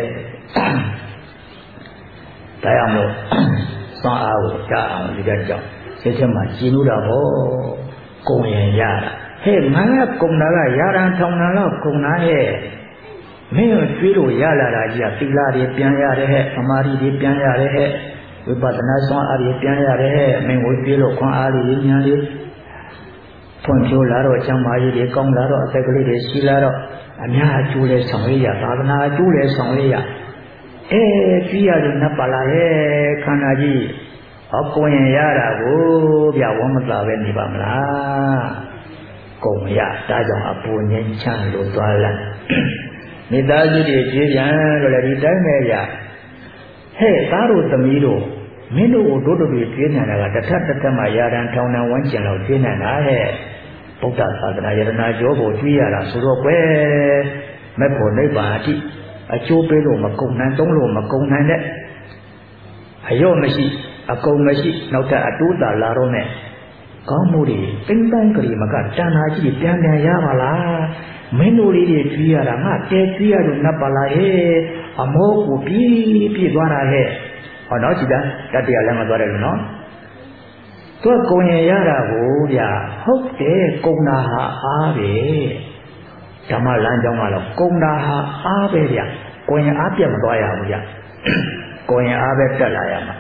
[SPEAKER 1] ဒါကြောင့်မို့သွန်အားကိုတာအောင်ဒီကကြောင့်စိတ်ထဲမှာကြည်လို့တာဟောကုန်ရင်ရတာဟဲ့ငါကကုန်တာကရာရန်ထောင်တာတော့ကုန်တာဟဲ့မင်းတို့ကျွေးလို့ရလာတာကြီးကသီလတွေပြန်ရတယ်ဟဲ့သမာဓိတွေပြန်ရတယ်ဟဲ့ဝိပဿနာဆောင်အားတွေပြန်ရတယ်ဟဲ့မင်းကိုကျွေးလို့ခွန်အားတွေဉာဏ်တွေဖွံ့ဖြိုးလာတော့ကျမ်းမာရေးတွေကောင်းလာတော့အသက်ကလေးတွေရှိလာတော့အများအကျိုးလဲဆောင်ရရသာသနာအကျိုးလဲဆောင်ရရအဲကြည့်ရလို့နတ်ပါလာရဲ့ခန္ဓာကြီးဟောကိုရင်ရတာကိုဗျဝမသာပဲနေပါမလားကုန်ရဒါကြောင့်အပူငင်းချမ်းလို့သွားလာမိသားစုတွေကြည်ပြန်လို့လည်းဒီတိုင်းပဲရဟဲ့သားတို့သမီးတို့မင်းတို့ကိုတို့တို့တွေကျွေးနေတာကတထတထမှာရာတန်ထောင်တန်ဝန်းကျင်လောက်ကျွေးနေတာဟဲ့ဗုဒ္ဓသာသနာယရဏကျောကိုကျွေးရတာဆိုတော့ကွယ်မဲ့ဖို့နိဗ္ဗာန်အထိအကျိုးပေးလို့မကုန်နိုင်သုံးလို့မကုန်နိုင်တဲ့အရော့မရှိအကုန်မရှိနောက်ထပ်အတူတာလာတော့နဲ့ကောင်းမှုတွေတင်းတိုင်းကလေးမကတဏ္ဍာကြီးပြန်ပြန်ရပါလားမင်းတို့လေးတွေကျွေးရတာငါတဲကျွေးရလို့နတ်ပါလားဟဲ့အမောကိုပြေးပြေးသွားတာဟဲ့ဟောတော့ကြည်တာတတ္တရာလည်းမသွားတယ်လို့နော်သူကကုန်ရင်ရတာကိုဗျာဟုတ်တယ်ကုန်တာဟာအားပဲဓမ္မလမ်းကြောင်းကတော့ကုန်တာဟာအားပဲဗျာကုန်ရင်အားပြတ်မသွားရဘူးဗျာကုန်ရင်အားပဲတက်လာရမှာ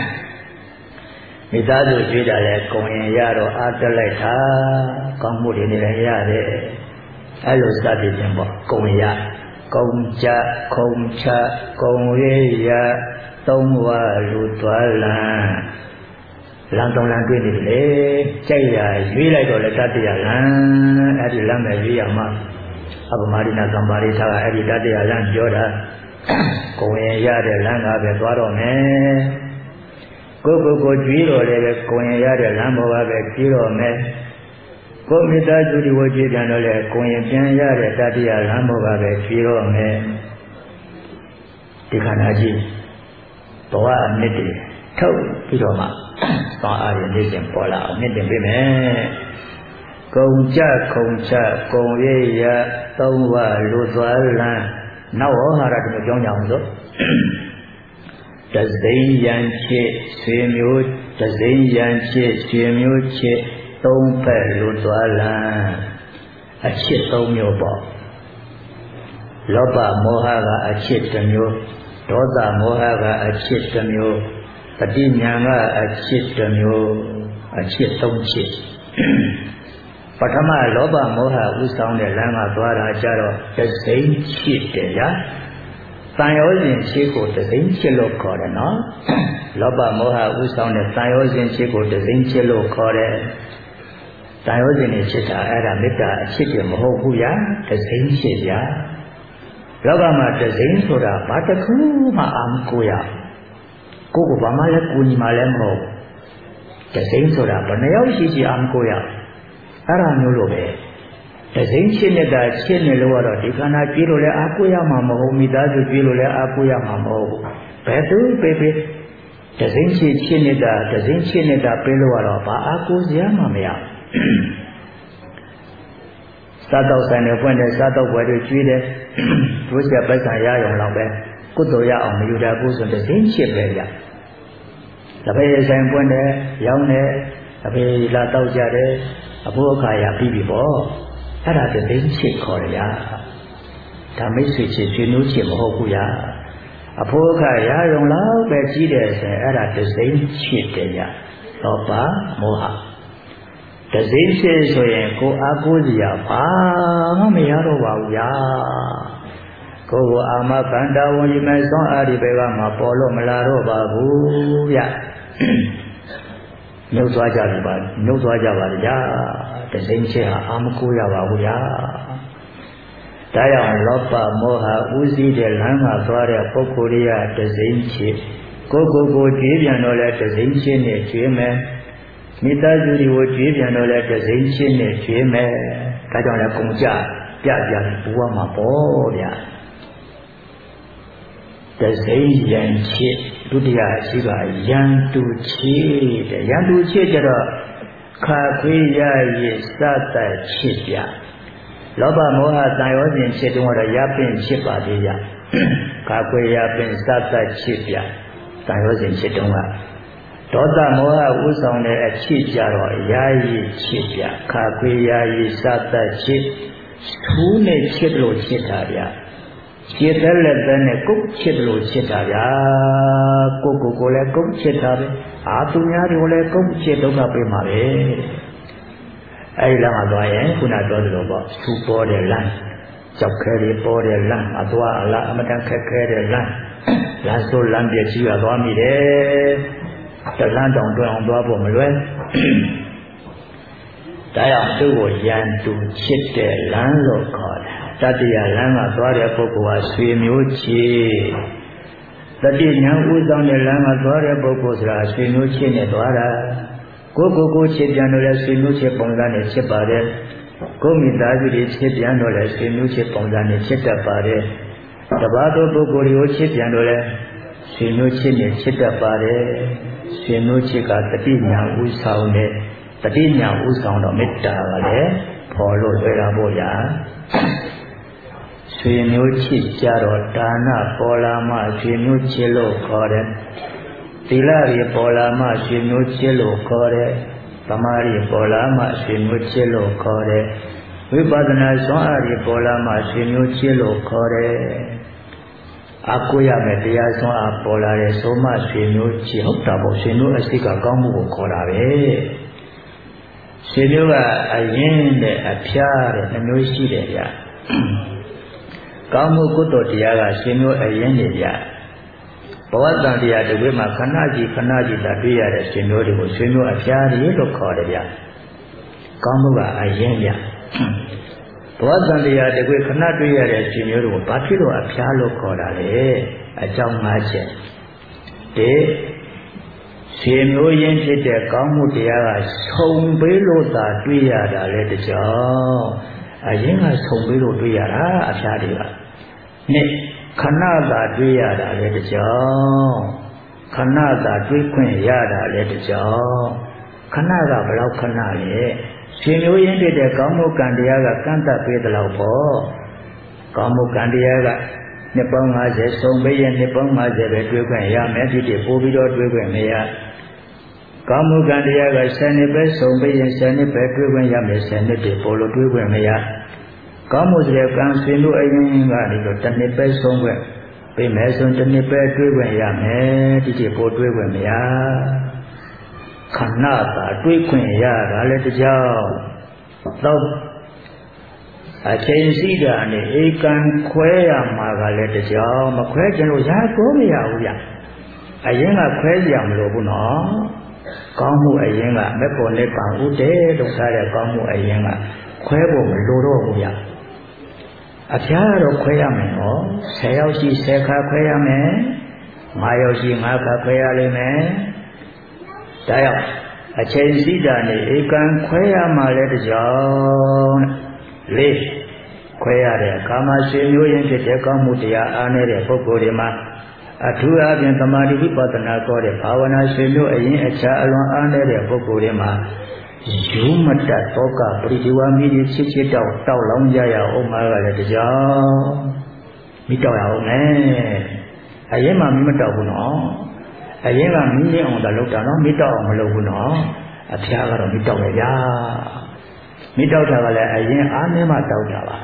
[SPEAKER 1] မိသားစုကြွေးတာလဲကုန်ရင်ရတော့အားတက်လိုက်တာကောင်းမှုတွေနဲ့လည်းရတယ်အဲ့လိုစသည်ဖြင့်ပေါ့ကုန်ရကုန်ကြခုံချကုန်ရရသုံးဝလူသွားလန်းလမ်းသုံးလမ်းတွေ့နေတယ်လေကြိုက်ရရွေးလိုက်တော့လေတတ္တရာလမ်းအဲ့ဒီလမ်းပဲရွေးရမှာအပမရိနာသံပါရိသာကအဲ့ဒီတတ္တရာလမ်းပြောတာကုန်ရင်ရတဲ့လမ်းကပဲသွားတော့မယ်ကိုကိုကိုကြွေးတော်လည်းပဲကုန်ရင်ရတဲ့လမ်းပေါ်ကပဲကြွေးတော်မယ်ကိုမိသားစုတွေဝကြွေးပြန်တော့လေကုန်ရင်ပြန်ရတဲ့တတ္တရာလမ်းပေါ်ကပဲကြွေးတော်မယ်ဒီခန္ဓာကြီးဘဝအနှစ်တည်းထုတ်ပြီးတော့မှသွားအားရနေစဉ်ပေါ်လာအောင်နှစ်တင်ပေးမယ်ကုံကြခုံချကုံရရသုံးဝလူသွားလန်းနောက်ဟောဟာရတမျိုးကြောင်းကြအောင်ဆိုတသိန်းရန်ချစ်ဆွေမျိုးတသိန်းရန်ချစ်ဆွေမျိုးချစ်သုံးဖက်လူသွားလန်းအချစ်သုံးမျိုးပေါ့လောဘမောဟကအချစ်တစ်မျိုးဒေါသမောဟကအချစ်တစ်မျိုးပဋိညာကအချစ်တစ်မျိုးအချစ်သုံးချစ်ပထမလောဘမောဟဥဆောင်တဲ့လမ်းကသွားတာကြတော့တသိန်းချစ်တယ်ဗျာတန်ရောစဉ်ချစ်ကိုတသိန်းချစ်လို့ခေါ်တယ်နော်လောဘမောဟဥဆောင်တဲ့တန်ရောစဉ်ချစ်ကိုတသိန်းချစ်လို့ခေါ်တယ်တန်ရောစဉ်နဲ့ချစ်တာအဲ့ဒါမေတ္တာအချစ်တွေမဟုတ်ဘူးဗျာတသိန်းချစ်ဗျာလောကမှာတသိန်းဆိုတာဘာတစ်ခုမှအာမကိုရကိုကိုဘာမှလည်းကိုညီမှလည်းမဟုတ်တသိန်းဆိုတာဘယ်နှယောက်ရှိရှိအာမကိုရအဲ့ဒါမျိုးလိုပဲတစိမ့်ချစ်နေတာချစ်နေလို့ကတော့ဒီခန္ဓာကြည့်လို့လည်းအာကိုရမှာမဟုတ်မိသားစုကြည့်လို့လည်းအာကိုရမှာမဟုတ်ဘယ်သူပဲပဲတစိမ့်ချစ်ချစ်နေတာတစိမ့်ချစ်နေတာပြေးလို့ကတော့ဘာအာကိုစရာမှမရစားတော့ဆိုင်တွေဖွင့်တယ်စားတော့ဘွယ်တွေကျွေးတယ်တို့ချက်ပိုက်ဆံရရုံလောက်ပဲကုသိုလ်ရအောင်မယူတာကိုဆိုတစိမ့်ချစ်ပဲရတပည့်ဆိုင်ပွင့်တယ်ရောင်းတယ်အဖေလာတော့ကြတယ်အဖို့အခါရပြီးပြီပေါ့အဲ့ဒါတသိန်းချစ်ခေါ်ရဒါမိတ်ဆွေချစ်ဆွေမျိုးချစ်မဟုတ်ဘူးရအဖို့အခါရရုံလောက်ပဲကြီးတယ်ဆိုရင်အဲ့ဒါတသိန်းချစ်တယ်ရလောဘမောဟတသိန်းချစ်ဆိုရင်ကိုအားကိုးစရာဘာမှမရတော့ပါဘူးရကိုယ်ကိုအာမကန္တာဝန်ကြီးမဲ့သွန်အားဒီဘက်ကမှပေါ်လို့မလာတော့ပါဘူးရနှုတ်သွားကြပြီပါနှုတ်သွားကြပါလေကြာတစိမ့်ချစ်ဟာအာမကိုရပါဘူးဗျာဒါကြောင့်လောဘမောဟဥစည်းတဲ့လမ်းကသွားတဲ့ပုဂ္ဂိုလ်ရတစိမ့်ချစ်ကိုကိုကိုကြွေးပြန်တော့လဲတစိမ့်ချစ်နဲ့ကြွေးမယ်မိသားစုတွေကိုကြွေးပြန်တော့လဲတစိမ့်ချစ်နဲ့ကြွေးမယ်ဒါကြောင့်လဲကုန်ကြပြပြပူရမှာပေါ့ဗျာတစိမ့်ရန်ချစ်ဒုတိယရှိကရန်တူချစ်တဲ့ရန်တူချစ်ကြတော့ခါခွေးရရည်စတတ်ချစ်ပြလောဘမောဟတန်ရောစဉ်ချစ်တုံးတော့ရပင့်ချစ်ပါသေးရခါခွေးရပင့်စတတ်ချစ်ပြတန်ရောစဉ်ချစ်တုံးကဒေါသမောဟဥဆောင်တဲ့အချစ်ကြတော့ရာရည်ချစ်ပြခါခွေးရရည်စတတ်ချစ်ထူးနဲ့ချစ်လို့ချစ်တာဗျာချစ်တဲ့လက်သက်နဲ့ကုတ်ချစ်လို့ချစ်တာဗျာကိုကိုကိုလည်းကုတ်ချစ်တာပဲအာသူများတွေကိုလည်းကုတ်ချစ်ဒုက္ခပေးမှာပဲအဲဒီလမ်းမှာသွားရင်ခုနပြောသလိုပေါ့စူပေါ်တဲ့လမ်းကြောက်ခဲတွေပေါ်တဲ့လမ်းအသွားအလားအမတန်ခက်ခဲတဲ့လမ်းလမ်းဆိုလမ်းပြည့်ကြီးရသွားမိတယ်တလမ်းတောင်တွင်အောင်သွားဖို့မလွယ်ဒါကြောင့်သူ့ကိုရန်သူချစ်တဲ့လမ်းလို့ခေါ်တယ်တတိယလမ်းကသွားတဲ့ပုဂ္ဂိုလ်ဟာဆွေမျိုးချစ်တတိညာဥဆောင်တဲ့လမ်းကသွားတဲ့ပုဂ္ဂိုလ်ဆိုတာဆွေမျိုးချစ်နဲ့သွားတာကိုကိုကိုချစ်ပြန်တော့လဲဆွေမျိုးချစ်ပုံစံနဲ့ချစ်ပါတယ်ကိုမိသားစုတွေချစ်ပြန်တော့လဲဆွေမျိုးချစ်ပုံစံနဲ့ချစ်တတ်ပါတယ်တပါးသောပုဂ္ဂိုလ်တွေကိုချစ်ပြန်တော့လဲဆွေမျိုးချစ်နဲ့ချစ်တတ်ပါတယ်ဆွေမျိုးချစ်ကတတိညာဥဆောင်တဲ့တတိညာဥဆောင်တော့မေတ္တာကလည်းပေါ်လို့တွေ့တာပေါ့ဗျာဆွေမျိုးချစ်ကြတော့ဒါနပေါ်လာမှဆွေမျိုးချစ်လို့ခေါ်တယ်သီလတွေပေါ်လာမှဆွေမျိုးချစ်လို့ခေါ်တယ်သမာဓိပေါ်လာမှဆွေမျိုးချစ်လို့ခေါ်တယ်ဝိပဿနာစွမ်းအားတွေပေါ်လာမှဆွေမျိုးချစ်လို့ခေါ်တယ်အကိုရမယ်တရားစွမ်းအားပေါ်လာတဲ့ဆိုမှဆွေမျိုးချစ်ဟုတ်တာပေါ့ဆွေမျိုးအစိတ်ကကောင်းမှုကိုခေါ်တာပဲဆွေမျိုးကအရင်တဲ့အဖျားတဲ့နှမျိုးရှိတယ်ဗျကောင်းမှုကုသိုလ်တရားကဆွေမျိုးအရင်နေဗျဘဝတန်တရားတစ်ဝိမှာခဏကြီးခဏကြီးသာတွေ့ရတဲ့ဆွေမျိုးတွေကိုဆွေမျိုးအဖျားတွေလို့ခေါ်တယ်ဗျကောင်းမှုကအရင်ဗျဘဝတန်တရားတစ်ဝိခဏတွေ့ရတဲ့ဆွေမျိုးတွေကိုဘာဖြစ်လို့အဖျားလို့ခေါ်တာလဲအကြောင်း၅ချက်ဒီဆွေမျိုးရင်းဖြစ်တဲ့ကောင်းမှုတရားကဆုံပေးလို့သာတွေ့ရတာလေတကြောင်အရင်ကဆုံပေးလို့တွေ့ရတာအဖျားတွေကနှစ်ခဏသာတွေ့ရတာလေတကြောင်ခဏသာတွေ့ခွင့်ရတာလေတကြောင်ခဏကဘယ်လောက်ခဏလဲဆွေမျိုးရင်းဖြစ်တဲ့ကောင်းမှုကံတရားကကန့်သက်ပေးတယ်လို့ပေါ့ကောင်းမှုကံတရားကနှစ်ပေါင်း၅၀ဆုံပေးရင်နှစ်ပေါင်း၅၀ပဲတွေ့ခွင့်ရမယ်ဒီတည်းပို့ပြီးတော့တွေ့ခွင့်မရကောင်းမှုကံတရားကဆယ်နှစ်ပဲဆုံပေးရင်ဆယ်နှစ်ပဲတွေ့ခွင့်ရမယ်ဆယ်နှစ်တည်းပို့လို့တွေ့ခွင့်မရကောင်းမှုတဲ့ကံဆွေမျိုးအရင်ကနေတော့တစ်နှစ်ပဲဆုံးခွင့်ပြင်မယ်ဆိုတစ်နှစ်ပဲတွေ့ခွင့်ရမယ်ဒီတည်းပို့တွေ့ခွင့်မရခဏသာတွေ့ခွင့်ရတာလည်းတကြောင်တော့အချိန်စီတာနဲ့ဧကံခွဲရမှာကလည်းတကြောင်မခွဲကြလို့ရကိုမရဘူးဗျအရင်ကခွဲကြမလို့ဘူးနော်ကောင်းမှုအရင်ကမဲ့ပေါ်နဲ့ပန်ဥတဲလို့ထားတဲ့ကောင်းမှုအရင်ကခွဲဖို့မလိုတော့ဘူးဗျအဖျားတော့ခွဲရမယ်နော်ဆယ်ယောက်ရှိဆယ်ခါခွဲရမယ်ငါးယောက်ရှိငါးခါခွဲရလိမ့်မယ်ဒါကြောင့်အချိန်စီတာနဲ့ဧကံခွဲရမှာလဲတကြောင်လေးခွဲရတဲ့ကာမဆွေမျိုးရင်းဖြစ်တဲ့ကောင်းမှုတရားအားနည်းတဲ့ပုဂ္ဂိုလ်တွေမှာအထူးအဖြင့်သမာဓိဝိပဿနာခေါ်တဲ့ဘာဝနာဆွေမျိုးအရင်အခြားအလွန်အားနည်းတဲ့ပုဂ္ဂိုလ်တွေမှာယူမတ္တသောကပရိဒီဝါမိကြီးချစ်ချစ်တောက်တောက်လောင်းကြရအောင်မှာကလည်းတရားမိတောက်ရအောင်နဲ့အရင်မှမိမတောက်ဘူးနော်အရင်ကမိနေအောင်တော့လုပ်တာနော်မိတောက်အောင်မလုပ်ဘူးနော်အဖျားကတော့မိတောက်ရကြမိတောက်တာကလည်းအရင်အားနည်းမှတောက်တာပါ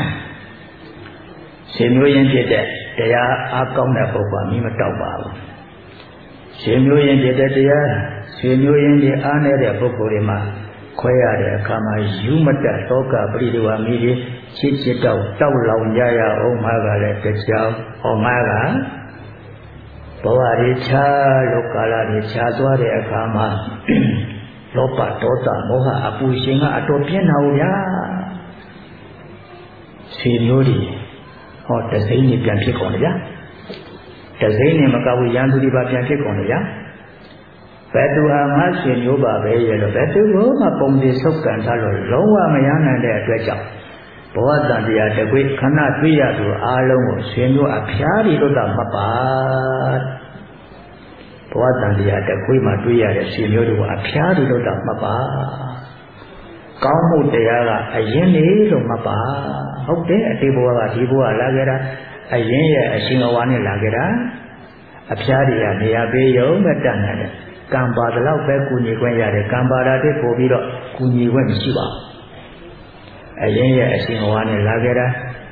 [SPEAKER 1] ရှင်မျိုးရင်းဖြစ်တဲ့တရားအားကောင်းတဲ့ပုဂ္ဂိုလ်မိမတောက်ပါဘူးရှင်မျိုးရင်းဖြစ်တဲ့တရားရှင်မျိုးရင်းဒီအားနည်းတဲ့ပုဂ္ဂိုလ်တွေမှာခွဲရတဲ့အခါမှာယူမတ္တသောကပရိဒီဝါမိကြီးချစ်ချစ်တောက်တောက်လောင်ကြရအောင်မှာကလည်းတရားဟောမှာကဘဝရည်ချလောကာလရည်ချသွားတဲ့အခါမှာလောဘဒေါသမောဟအပူရှင်ကအတော်ပြင်းတာဟုတ်ဗျာရှင်မျိုးတွေဟောတစိမ့်နေပြန်ဖြစ်ကုန်တယ်ဗျာတစိမ့်နေမကဘူးရန်သူတွေပါပြန်ဖြစ်ကုန်တယ်ဗျာဘယ်သူဟာမှရှင်မျိုးပါပဲရဲ့လို့ဘယ်သူမှပုံစံဆုပ်ကန်ထားလို့လုံးဝမရနိုင်တဲ့အတွက်ကြောင့်ဘဝတန်တရားတကွေခဏတွေ့ရသူအားလုံးကိုရှင်မျိုးအဖျားတွေလို့သာမှတ်ပါဘဝတန်တရားတကွေမှာတွေ့ရတဲ့ရှင်မျိုးတွေကိုအဖျားတွေလို့သာမှတ်ပါကောင်းမှုတရားကအရင်နေလို့မှတ်ပါဟုတ်တယ်အတိဘဝကဒီဘဝလာခဲ့တာအရင်ရဲ့အရှင်အဝါနဲ့လာခဲ့တာအဖျားတွေကနေရာပေးရုံနဲ့တတ်နိုင်တယ်ကံပါတော့ပဲကုညီခွင့်ရတယ်ကံပါတာတဲ့ပို့ပြီးတော့ကုညီခွင့်မရှိပါဘူးအရင်ရဲ့အရှင်ဘဝနဲ့လာခဲ့တာ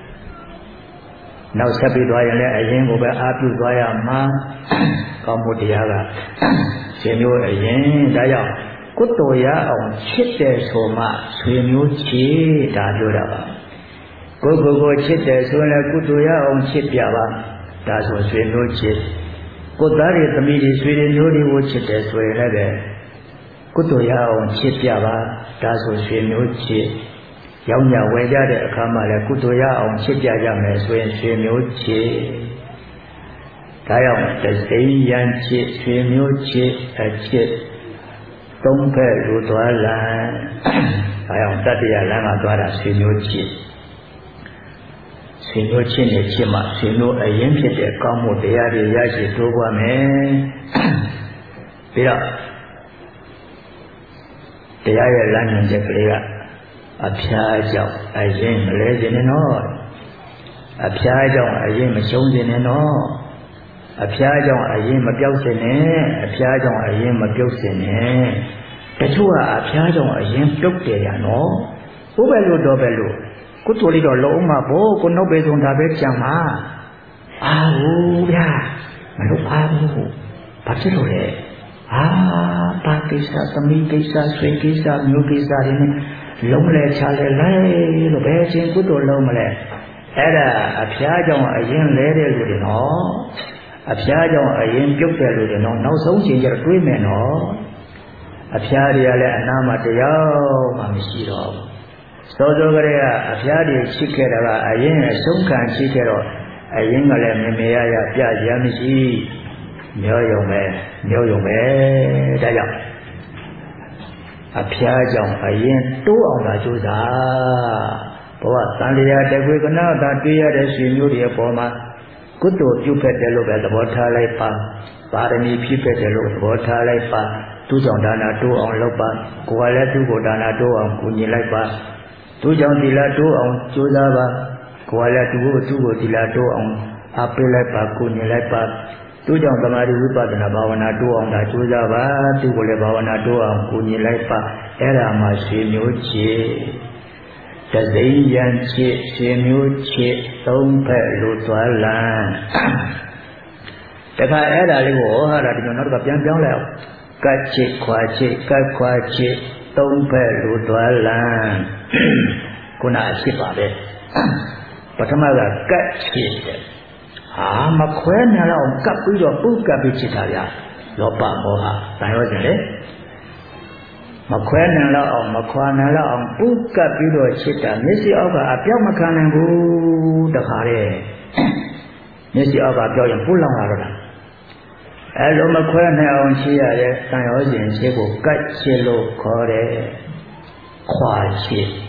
[SPEAKER 1] နောက်ဆက်ပြီးသွားရင်လည်းအရင်ကိုပဲအားပြုသွားရမှာကောင်းမှုတရားကရှင်မျိုးအရင်ဒါကြောင့်ကုသိုလ်ရအောင်ချစ်တယ်ဆိုမှဆွေမျိုးချစ်ဒါပြောတာပါကိုယ်ကိုယ်ကိုချစ်တယ်ဆိုရင်ကုသိုလ်ရအောင်ချစ်ပြပါဒါဆိုဆွေမျိုးချစ်ကိုယ်သားတွေသမီးတွေဆွေတွေမျိုးတွေကိုချစ်တယ်ဆိုရင်လည်းကုသိုလ်ရအောင်ချစ်ပြပါဒါဆိုဆွေမျိုးချစ်ရောင်းရဝယ်ကြတဲ့အခါမှာလည်းကုသိုလ်ရအောင်ချစ်ပြကြမယ်ဆိုရင်ဆွေမျိုးချစ်ဒါကြောင့်တစိမ့်ရန်ချစ်ဆွေမျိုးချစ်အချစ်သုံးဖက်လူသွားလမ်းဒါကြောင့်တတ္တရာလမ်းကသွားတာဆွေမျိုးချစ်ဆွေမျိုးချစ်နဲ့ချစ်မှဆွေမျိုးအရင်ဖြစ်တဲ့ကောင်းမှုတရားတွေရရှိတိုးပွားမယ်ပြီးတော့တရားရဲ့လမ်းညွှန်ချက်ကလေးကအဖျားကြောင့်အရင်မလဲခြင်းနဲ့နော်အဖျားကြောင့်အရင်မရှုံးခြင်းနဲ့နော်အဖျားကြောင့်အရင်မပြောက်ခြင်းနဲ့အဖျားကြောင့်အရင်မပြုတ်ခြင်းနဲ့တချို့ကအဖျားကြောင့်အရင်ပြုတ်တယ်ရနော်ဘိုးပဲလို့တော့ပဲလို့ကုသိုလ်လေးတော့လုံးမဖို့ကိုနှုတ်ပဲဆုံးတာပဲကြံမှာအာဟုတ်ဗျာမလုပ်ပါဘူးဘာဖြစ်လို့လဲအာပါကိစ္စသမီးကိစ္စဆွေကိစ္စမျိုးကိစ္စတွေနဲ့လုံးလဲချလဲလိုက်လို့ဘယ်ချင်းကုသိုလ်လုံးမလဲအဲ့ဒါအဖျားကြောင့်အရင်လဲတဲ့လူတွေနော်အဖျားကြောင့်အရင်ပြုတ်တဲ့လူတွေနော်နောက်ဆုံးချိန်ကျတော့တွေးမယ်နော်အဖျားတွေကလည်းအနာမှာတရားမှမရှိတော့ဘူးစောစောကလေးကအဖျားတွေရှိခဲ့တာကအရင်အဆုံးခံရှိခဲ့တော့အရင်ကလည်းမမေရရပြရမရှိမျောယုံပဲမျောယုံပဲဒါကြောင့်အဖျားကြောင့်အရင်တိုးအောင်သာကြိုးစားဘဝသံတရားတကွေကနာသာတွေ့ရတဲ့ရှင်မျိုးတွေအပေါ်မှာကုသိုလ်ပြုခဲ့တယ်လို့ပဲသဘောထားလိုက်ပါပါရမီဖြည့်ခဲ့တယ်လို့သဘောထားလိုက်ပါသူကြောင့်ဒါနာတိုးအောင်လုပ်ပါကိုယ်ကလည်းသူ့ကိုဒါနာတိုးအောင်ကူညီလိုက်ပါသူကြောင့်သီလတိုးအောင်ကြိုးစားပါကိုယ်ကလည်းသူ့ကိုသူ့ကိုသီလတိုးအောင်အားပေးလိုက်ပါကူညီလိုက်ပါသူကြောင့်သမာဓိဝိပဿနာဘာဝနာတိုးအောင်ဒါကြိုးစားပါသူ့ကိုလည်းဘာဝနာတိုးအောင်ကူညီလိုက်ပါအဲ့ဒါမှရှင်မျိုးချစ်တသိရန်ချစ်ရှင်မျိုးချစ်သုံးဖက်လူသွားလမ်းတခါအဲ့ဒါလေးကိုဟောတာဒီနောက်တော့ပြန်ပြောင်းလိုက်အောင်ကတ်ချစ်ခွာချစ်ကတ်ခွာချစ်သုံးဖက်လူသွားလမ်းခုနအဖြစ်ပါပဲပထမကကတ်ချစ်တယ်ဟာမခွဲနိုင်တော့ကပ်ပြီးတော့ပုတ်ကပ်ပြီးချစ်တာဗျာလောဘမောဟတန်ရောကျင်လေမခွဲနိုင်တော့အောင်မခွာနိုင်တော့အောင်ပုတ်ကပ်ပြီးတော့ချစ်တာမျက်စိအောက်ကအပြောက်မခံနိုင်ဘူးတခါလေမျက်စိအောက်ကပြောက်ရင်ပုတ်လောင်လာတော့တာအဲလိုမခွဲနိုင်အောင်ချစ်ရတဲ့တန်ရောကျင်ချစ်ကိုကတ်ချစ်လို့ခေါ်တယ်ခွာချစ်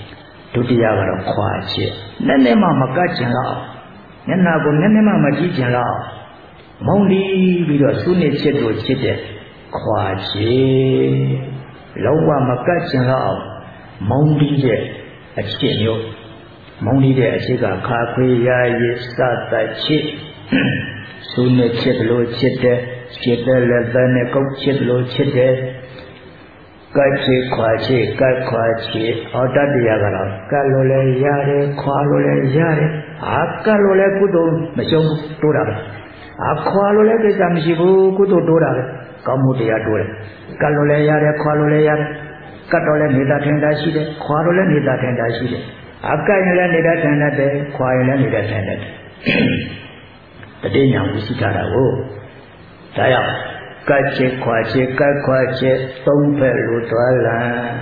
[SPEAKER 1] ဒုတိယကတော့ခွာချစ်နည်းနည်းမှမကတ်ချင်တော့မျက်နှာကိုနည်းနည်းမှမကြည့်ချင်တော့မုန်းတီးပြီးတော့သူ့နဲ့ချစ်လို့ချစ်တဲ့ခွာချစ်လုံးဝမကတ်ချင်တော့မုန်းတီးတဲ့အချစ်မျိုးမုန်းတီးတဲ့အချစ်ကခါခွေရရစသချစ်သူ့နဲ့ချစ်လို့ချစ်တဲ့ချစ်တဲ့လက်သားနဲ့ကုတ်ချစ်လို့ချစ်တဲ့ကတ်ချစ်ခွာချစ်ကတ်ခွာချစ်ဟောတတရားကတော့ကတ်လို့လည်းရတယ်ခွာလို့လည်းရတယ်အာကတ်လို့လည်းကုသိုလ်မရှုံးတိုးတာပဲအာခွာလို့လည်းကိစ္စမရှိဘူးကုသိုလ်တိုးတာပဲကောင်းမှုတရားတိုးတယ်ကတ်လို့လည်းရတယ်ခွာလို့လည်းရတယ်ကတ်တော့လည်းနေတာထင်တာရှိတယ်ခွာလို့လည်းနေတာထင်တာရှိတယ်အာကတ်ရင်လည်းနေတာထင်တတ်တယ်ခွာရင်လည်းနေတာထင်တတ်တယ်တတိညာဝိသိတာကိုဒါကြောင့်ကတ်ချစ်ခွာချစ်ကတ်ခွာချစ်သုံးဖက်လိုသွားလံ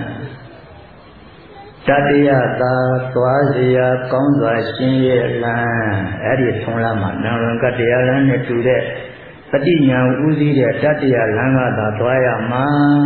[SPEAKER 1] တတိယသာသွားเสียကောင်းစွာရှင်းရဲ့လံအဲ့ဒီထုံးလာမှာနာရကတရားလံနဲ့တူတဲ့တတိညာဥစည်းတဲ့တတိယလံကသာသွားရမှာ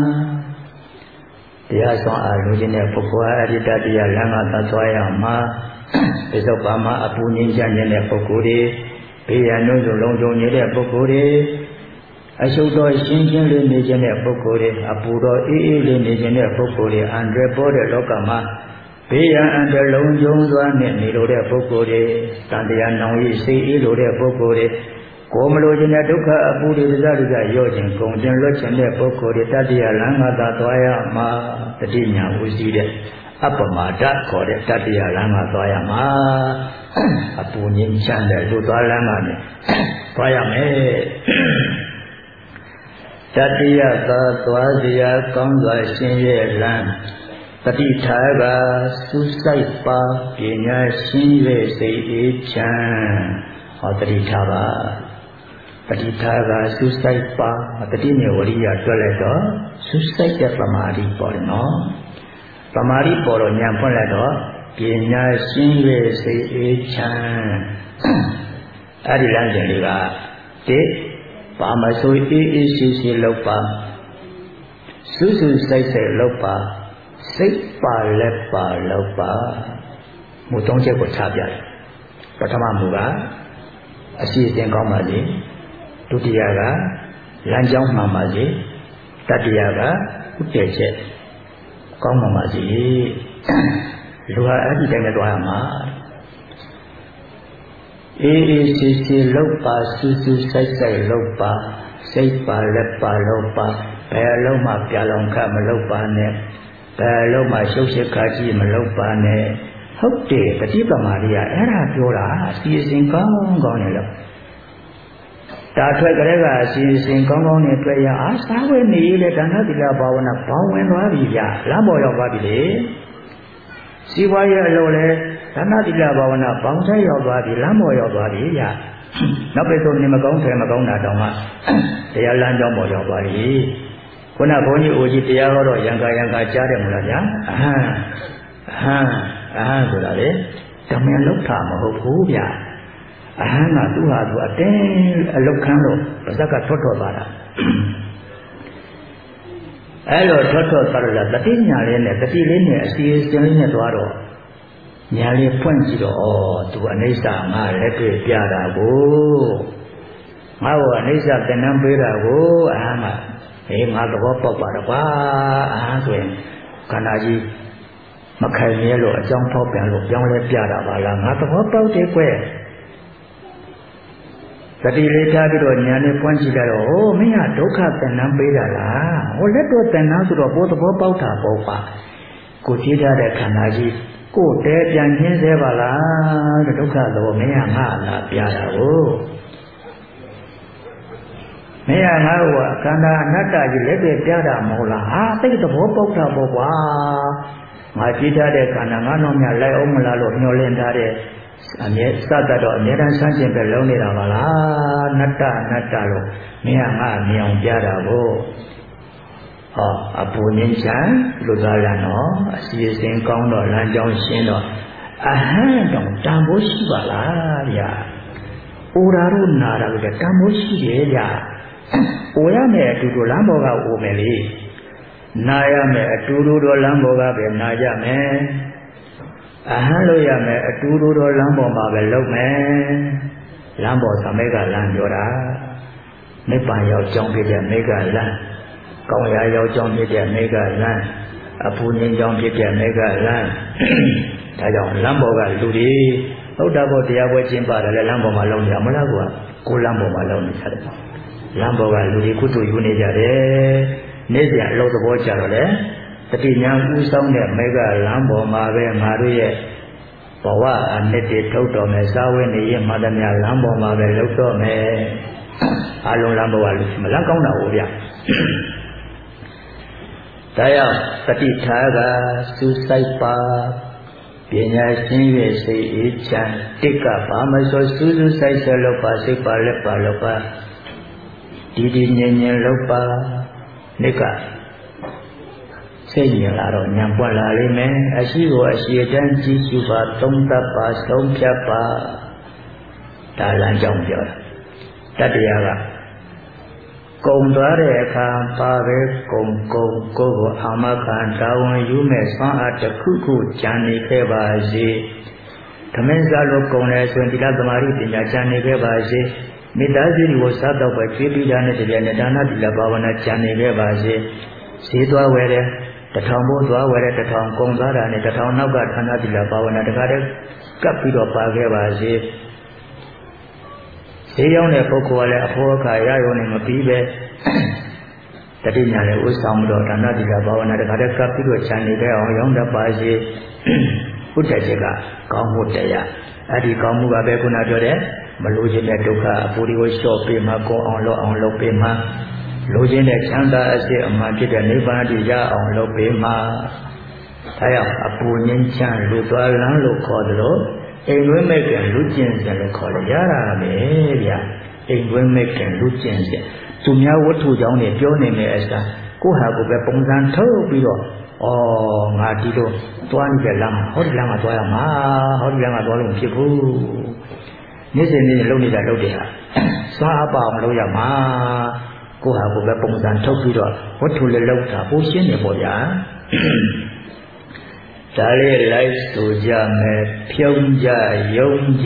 [SPEAKER 1] တရားဆောင်အားလူချင်းတဲ့ပုဂ္ဂိုလ်အဲ့ဒီတတိယလံကသာသွားရမှာဒီသောပါမှာအပူငြိမ်းချမ်းတဲ့ပုဂ္ဂိုလ်တွေဘေးရန်တို့ဆိုလုံးကြုံနေတဲ့ပုဂ္ဂိုလ်တွေအရှုပ်တော်ရှင်းရှင်းလေးနေခြင်းတဲ့ပုဂ္ဂိုလ်တွေအပူတော်အေးအေးလေးနေခြင်းတဲ့ပုဂ္ဂိုလ်တွေအန္တရာယ်ပေါ်တဲ့လောကမှာဘေးရန်အန္တရာယ်လုံးကျုံစွာနဲ့နေလို့တဲ့ပုဂ္ဂိုလ်တွေတန်တရားနောင်ရည်စိတ်အေးလို့တဲ့ပုဂ္ဂိုလ်တွေကိုမလို့ခြင်းတဲ့ဒုက္ခအပူတွေတရားတွေကရော့ခြင်းကုန်ခြင်းလွတ်ခြင်းတဲ့ပုဂ္ဂိုလ်တွေတတ္တရာလမ်းကသာသွားရမှာတတိညာဝစီတဲ့အပမဒခေါ်တဲ့တတ္တရာလမ်းကသွားရမှာအပူငြိမ်းချမ်းတဲ့လူသွားလမ်းကနေသွားရမယ်တတိယသာသွားเสียကောင်းစွာရှင်းရဲ့လမ်းတတိထာကစူးစိုက်ပါပညာရှင်းရဲ့စိတ်အေးချမ်းဟောတတိထာပါတတိထာကစူးစိုက်ပါတတိနဲ့ဝရိယတွက်လိုက်တော့စူးစိုက်တဲ့ပမာတိပေါ်တယ်နော်ပမာတိပေါ်တော့ညာဖွင့်လိုက်တော့ပညာရှင်းရဲ့စိတ်အေးချမ်းအဲ့ဒီလမ်းစဉ်တွေကတိပါမဆိုအေးအေးရှိရှိလောက်ပါစူးစူးစိုက်စိုက်လောက်ပါစိတ်ပါလက်ပါလောက်ပါမူသုံးချက်ကိုချပြတယ်ပထမမူကအစီအစဉ်ကောင်းပါစေဒုတိယကလမ်းကြောင်းမှန်ပါစေတတိယကဥတည်ချက်ကောင်းမှန်ပါစေလူဟာအဲ့ဒီတိုင်းနဲ့သွားရမှာအေးအေးရှိရှိလောက်ပါစူးစူးစိုက်စိုက်လောက်ပါစိတ်ပါလက်ပါလောက်ပါဘယ်လုံးမှပြလုံးခတ်မလောက်ပါနဲ့ဘယ်လုံးမှရှုပ်ရှက်ခါကြီးမလောက်ပါနဲ့ဟုတ်တယ်တတိပမာရိယအဲ့ဒါပြောတာအစီအစဉ်ကောင်းကောင်းနဲ့လို့ဒါထွက်ကြတဲ့ကအစီအစဉ်ကောင်းကောင်းနဲ့တွေ့ရအားစားဝဲနေလေဒါနသီလဘာဝနာဘောင်းဝင်သွားပြီဗျလမ်းပေါ်ရောက်သွားပြီလေစီဝါရဲ့အလိုလဲဒါနသီလဘာဝနာဘောင်းထဲရောက်သွားပြီလမ်းပေါ်ရောက်သွားပြီဗျနောက်ပိတ်ဆုံးနေမကောင်းတယ်မကောင်းတာတောင်မှတရားလမ်းကြောင်းပေါ်ရောက်သွားပြီခုနဘုန်းကြီးအိုကြီးတရားဟောတော့ရံကာရံကာကြားတယ်မလားဗျာအဟံအဟံအဟံဆိုတာလေတမန်လောက်တာမဟုတ်ဘူးဗျာအဟံကသူ့ဟာသူအတင်းအလောက်ခန်းလို့ပါဇက်ကထွတ်ထွက်သွားတာအဲ့လိုထွတ်ထွက်သွားတော့တတိညာလေးနဲ့တတိလေးနဲ့အစီအစဉ်လေးနဲ့သွားတော့ညာလေးဖွင့်ကြည့်တော့ဩသူအနိစ္စငါလက်တွေ့ပြတာကိုငါ့ကိုအနိစ္စသင်္นานပေးတာကိုအဟံကအေးငါသဘောပေါက်ပါတော့ကွာအားဆိုရင်ခန္ဓာကြီးမခိုင်ရဲလို့အကြောင်းထောက်ပြန်လို့ပြောင်းလဲပြတာပါလားငါသဘောပေါက်တယ်ကွယ်သတိလေးထားပြီးတော့ညာနဲ့ပွင့်ကြည့်ကြတော့ဟိုမင်းကဒုက္ခသင်္นานပေးတာလားဟိုလက်တော့သင်္นานဆိုတော့ဘောသဘောပေါက်တာပေါ့ပါကိုကြည့်ကြတဲ့ခန္ဓာကြီးကိုတဲပြန်ရှင်းသေးပါလားဒုက္ခတော့မင်းကငါလာပြတာကိုမင်းကငါ့ကိုခန္ဓာအနတ္တကြီးလက်တွေ့ပြတာမဟုတ်လားဟာသိတဲ့ဘောပေါက်တာပေါ့ကွာငါကြည့်ထားတဲ့ခန္ဓာငါတော့မြလိုက်အောင်မလားလို့ညှော်လင့်ထားတဲ့အမြဲစတတ်တော့အမြဲတမ်းဆန်းကျင်ပဲလုံးနေတာပါလားနတ္တနတ္တလို့မင်းကငါမြင်အောင်ပြတာကိုဟောအပူငင်းချမ်းလူသားရနော်အစီအစဉ်ကောင်းတော့လမ်းကြောင်းရှင်းတော့အဟံတော့တန်ဖိုးရှိပါလားဗျာအိုရာတို့နာတာကတန်ဖိုးရှိတယ်ဗျာအိုရမယ်အတူတူလမ်းပေါ်ကအိုမယ်လေနာရမယ်အတူတူတော့လမ်းပေါ်ကပဲနာကြမယ်အဟံလို့ရမယ်အတူတူတော့လမ်းပေါ်မှာပဲလုံမယ်လမ်းပေါ်သမိကလမ်းပြောတာနိဗ္ဗာန်ရောက်ကြောင်းဖြစ်တဲ့မိကလမ်းကောင်းရာရောက်ကြောင်းဖြစ်တဲ့မိကလမ်းအပူငြိမ်းကြောင်းဖြစ်တဲ့မိကလမ်းဒါကြောင့်လမ်းပေါ်ကလူတွေသုဒ္ဓဘောတရားပွဲကျင်းပါတယ်လေလမ်းပေါ်မှာလုံကြမလားကွာကိုလမ်းပေါ်မှာလုံနေကြတယ်လမ်းပေါ်ကလူတွေကုသိုလ်ယူနေကြတယ်နေ့စဉ်အလုပ်သဘောကြတော့လေတတိညာဥဆောင်တဲ့မိကလမ်းပေါ်မှာပဲငါတို့ရဲ့ဘဝအနှစ်တွေထုတ်တော်မယ်စာဝိနေရမှတည်းများလမ်းပေါ်မှာပဲလှုပ်တော့မယ်အလုံးလမ်းပေါ်ကလူမလမ်းကောင်းတာဟုတ်ဗျာဒါကြောင့်တတိထားကစူးစိုက်ပါပညာရှင်း၍စိတ်အေးချမ်းတိတ်ကဘာမဆိုစူးစူးစိုက်စိုက်လုပ်ပါစိတ်ပါလက်ပါလုပ်ပါဒီဒီငြင်ငြင်လုပ်ပါနိကစိတ်ညင်လာတော့ညံပွက်လာလိမ့်မယ်အရှိကိုအရှိတန်းကြည့်ရှုပါသုံးသပ်ပါဆုံးဖြတ်ပါဒါလမ်းကြောင်းပြောတာတတရားကကုံသွားတဲ့အခါပါပဲကုံကုံကိုယ်ကိုအာမခံတာဝန်ယူမဲ့ဆွမ်းအားတစ်ခုခုကြံနေခဲ့ပါစေဓမ္မစားလို့ကုံလဲဆိုရင်ဒီလားသမာဓိပညာကြံနေခဲ့ပါစေမေတ္တာစိတ်ကိုစားတော့ပဲကျေးပြီးတာနဲ့တည်းနဲ့ဒါနတိလဘာဝနာကြံနေခဲ့ပါစေဈေးသွားဝယ်တယ်တထောင်ဘိုးသွားဝယ်တဲ့တထောင်ကုံသွားတာနဲ့တထောင်နောက်ကဌာနတိလဘာဝနာတခါတည်းကပ်ပြီးတော့ပါခဲ့ပါစေဈေးရောက်တဲ့ပုဂ္ဂိုလ်ကလည်းအဖို့အခါရရုံနဲ့မပြီးပဲတတိညာလည်းဥဆောင်မတော်ဌာနတိလဘာဝနာတခါတည်းကပ်ပြီးတော့ခြံနေခဲ့အောင်ရောင်းတတ်ပါစေဥဒ္ဒချက်ကကောင်းမှုတရားအဲ့ဒီကောင်းမှုကပဲခုနပြောတဲ့မလိုချင်တဲ့ဒုက္ခအပူတွေကိုလျှော့ပေးမှကောင်းအောင်လုပ်အောင်လုပ်ပေးမှလိုချင်တဲ့ချမ်းသာအစစ်အမှန်ဖြစ်တဲ့နိဗ္ဗာန်တည်ရအောင်လုပ်ပေးမှဒါကြောင့်အပူငြိမ်းချမ်းလူသွားလန်းလို့ခေါ်တယ်လို့အိမ်တွင်းမဲ့ကလူကျင့်စဉ်လို့ခေါ်တယ်ရတာပဲဗျာအိမ်တွင်းမဲ့ကလူကျင့်စဉ်သူများဝတ္ထုကြောင့်နေပြောနေတဲ့အစားကိုယ့်ဟာကိုယ်ပဲပုံစံထုတ်ပြီးတော့ဩငါဒီလိုသွားနေတဲ့လမ်းဟောဒီလမ်းမှာသွားရမှာဟောဒီလမ်းမှာသွားလို့မဖြစ်ဘူးနေ့စဉ်နေ့လုံနေတာလုပ်တယ်ဟာသွားအပအောင်လုပ်ရမှာကိုယ့်ဟာကိုယ်ပဲပုံစံထုတ်ပြီးတော့ဝတ္ထုလည်းလောက်တာပိုရှင်းနေပေါ့ဗျာဒါလေးလိုက်ဆိုကြမယ်ဖြုံးကြယုံကြ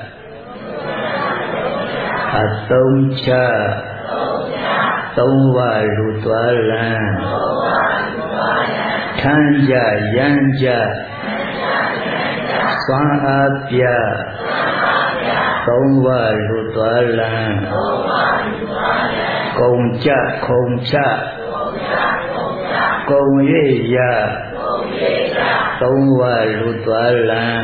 [SPEAKER 1] အသုံးချသုံးဝလူသွားလန်းထမ်းကြရမ်းကြသွမ်းအားပြသုံးဝလူသွားလန်းကုံကြခုံချကုံရရသုံးဝလူသွားလန်း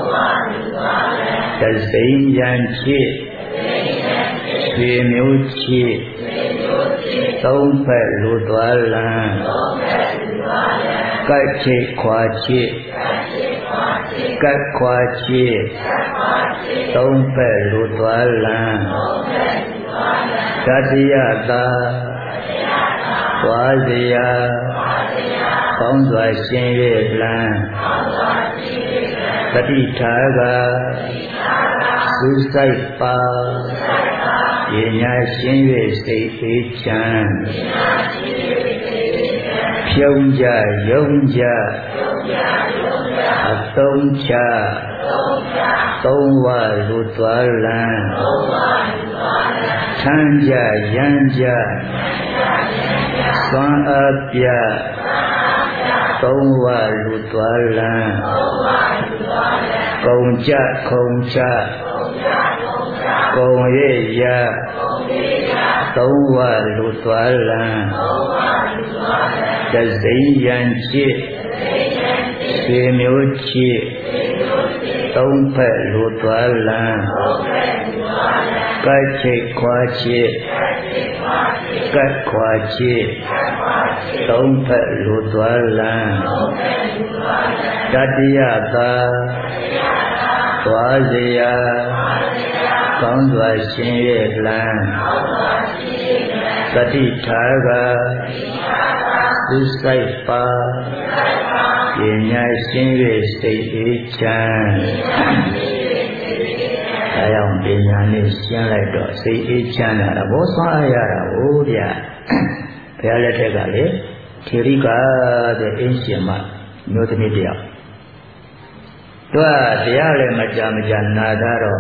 [SPEAKER 1] တစိမ့်ရန်ဖြစ်ဆွေမျိုးဖြစ်သုံးဖက်လူသွားလန်းကတ်ချိတ်ခွာချိတ်ကတ်ခွာချိတ်သုံးဖက်လူသွားလန်းတတိယသာသွားစရာကောင်းစွာရှင်း၍လန်းတတိထားကစူးစိုက်ပါပညာရှင်း၍စိတ်အေးချမ်းဖြုံးကြယုံကြအသုံးချသုံးဝလူသွားလန်းထမ်းကြရမ်းကြသွမ်းအားပြသုံးဝလူသွားလန်းကုံကြခုံချကုံရရသုံးဝလူသွားလန်းတစိမ့်ရန်ချစ်ဆွေမျိုးချစ်သုံးဖက်လူသွားလန်းကတ်ချိတ်ခွာချစ်ကတ်ခွာချစ်သုံးဖက်လူသွားလန်းတတိယသာသွားစရာကောင်းစွာရှင်း၍လန်းတတိထားကသူစိုက်ပါပညာရှင်း၍စိတ်အေးချမ်းဒါကြောင့်ပညာနဲ့ရှင်းလိုက်တော့စိတ်အေးချမ်းလာတာဘောဆွမ်းအားရတာဟုတ်ဗျာဘုရားလက်ထက်ကလေထေရိကတဲ့အင်းရှင်မမျိုးသမီးတယောက်
[SPEAKER 2] Thank you.
[SPEAKER 1] သူ့ Tua dia le macam-macam nada ro.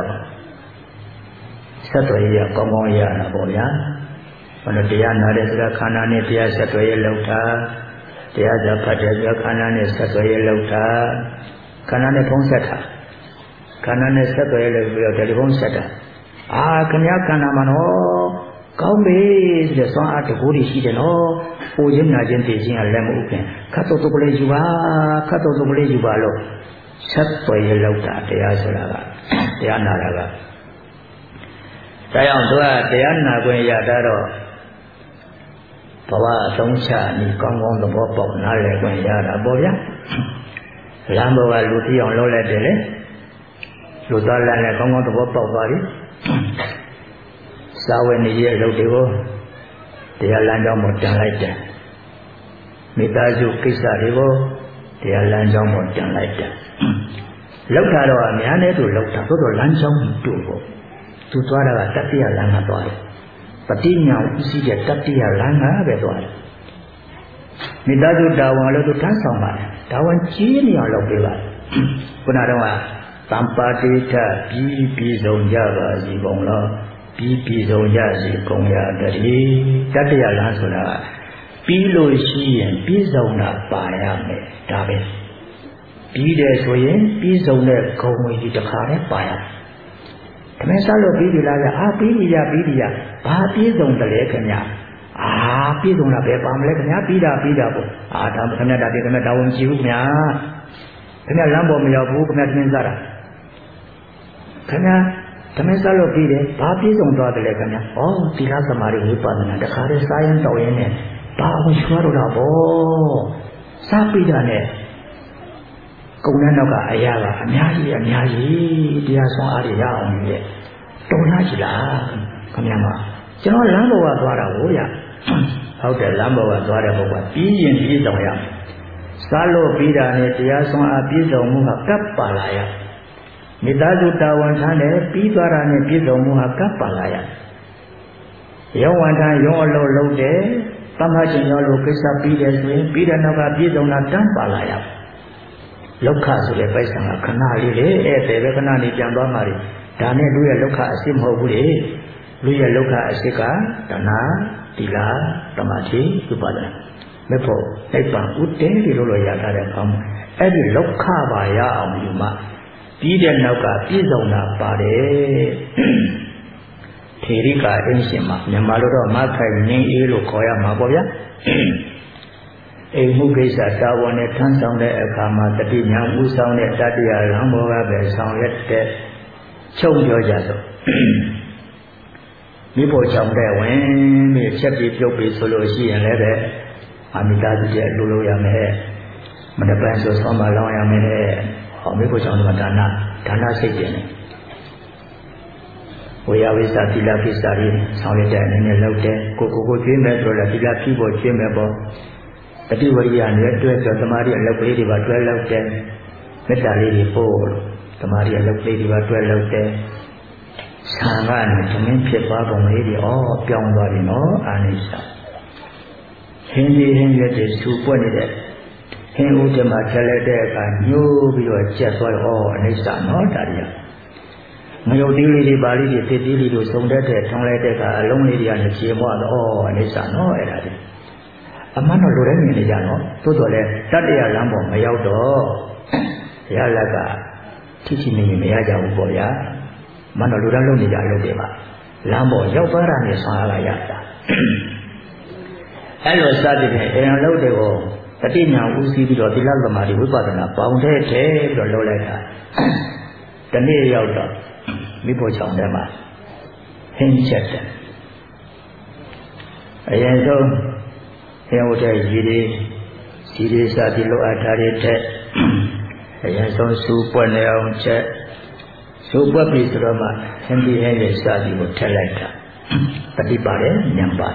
[SPEAKER 1] Satu ia kongkong ia nak boleh. Kalau dia nada sudah kanan ni dia satu ia lauta. Dia dapat dia kanan ni satu ia lauta. Kanan ni pun satu. Kanan ni satu ia lauta dari pun satu. Ah kenyakan nama no. Kau be sudah soal tu boleh sih no. Ujung najen tejin alam uken. Kata tu boleh juga, kata tu boleh juga lo. Satu ia lauta dia sudah. Dia nada. Saya untuk dia nak pun ya dah. Bawa songsa ni kongkong tu bawa nak le pun ya dah boleh. Lampu walu tiang lo le deh. Lu dalam le kongkong tu bawa bari. Sawan ni dia lo dewa. Dia lanjang modern lagi. Minta ju kisah dewa. Dia lanjang modern lagi. Lauta lo ni ane tu lauta tu tu lanjang tu. Tu tu ada tapi yang langgar tu ada. Patinya usi dia tapi yang langgar betul ada. Minta tu dawan lo tu kan sama. Dawan ciri yang lo betul. Pun ada apa? Tanpa dia bibi zonjaga jibong lo. Bibi zonja jibong ya dari. Tapi yang langgar sudah. Bilo sian bizona payah me. Tapi. Bide soyen bizona kau mesti dekat payah. Kami selalu pilih lagi, ah pilih ya pilih ya, ah pilih dong terlekanya, ah pilih dong lah berapa melekanya, pilih pilih apa, ah tapi kami ada kami daun ciumnya, kami lampu menyapu kami ada menzara, kami kami selalu pilih, ah pilih dong terlekanya, oh tidak semari hebat mana, dekat saya tahu ini, tahu suara apa, sapi dah ni. Kemudian juga ayah lah, nyari nyari dia soal hari yang ni, doa jelas kami apa? Jangan lampu waktu ada boleh, kalau dah lampu waktu ada boleh, bijen bijen ya. Selalu bidan ni dia soal bijen muka kapal ya. Minta juta wanita ni bidan ni bijen muka kapal ya. Yang wanita yang lalu lalu deh, tamah jenis lalu kisah bidan tu, bidan juga bijen nak kapal ya. Lokha sudah paisa nak kenal ini, eh tebe kenal ni jangan mari. Dan ni luya lokha asim hau boleh, luya lokha asika, tanah, tila, tamati, tupadan. Mepo, lepas udah di luar ya ada kamu. Eh di lokha baya amyuma, tidak lokha pisau nak pade. Terika ini siapa? Yang malu dah makai ni elu kaya mapo ya. Eh mungkin saya tahu ni tentang le agama tapi yang usang le tadi alam bawa bersang le te cong jauh tu. Ni pun cong le wen, ni cepat cepat solusi yang le be. Amida tu je lulu yang me, mana pensu sama lang yang me. Kami pun cong tu dana, dana sejen. Waya wisa tidak kisari, sang le te ni lau te, koko koko cuma tu le tidak kibo cuma bo. Tapi warian ni tu itu temari alam beli di batu alam ten, medali di pol, temari alam beli di batu alam ten. Sangat macam siapa pun ini oh piang bari no anisa. Hindi hindi je super ni deh. Hindi udah macam le kan new bio jatuh oh anisa no tadi. Mayu dili di bali di dili di sumber deh, thang le deh kan long ni dia ni cuma oh anisa no ada deh. Amano luar ni ni jangan, tu tu le, tadi alam pun mayau do, ya laga, cici ni ni ya jauh boleh, mana luar lu ni jangan lu deba, lambo jauh barang ni sahaja ya ta. Hello tadi ni, yang lu debo, tadi yang usi di luar tilal kemari buat apa, pound he he, lu lu le ta, dan ni jauh do, ni bocor dah mas, hencet, ayat tu. Yang udah jadi, jadi saat itu ada itu, yang so super ni orang cek, super bisrama, hendi hendi saat itu terleka, tapi pada nyambar.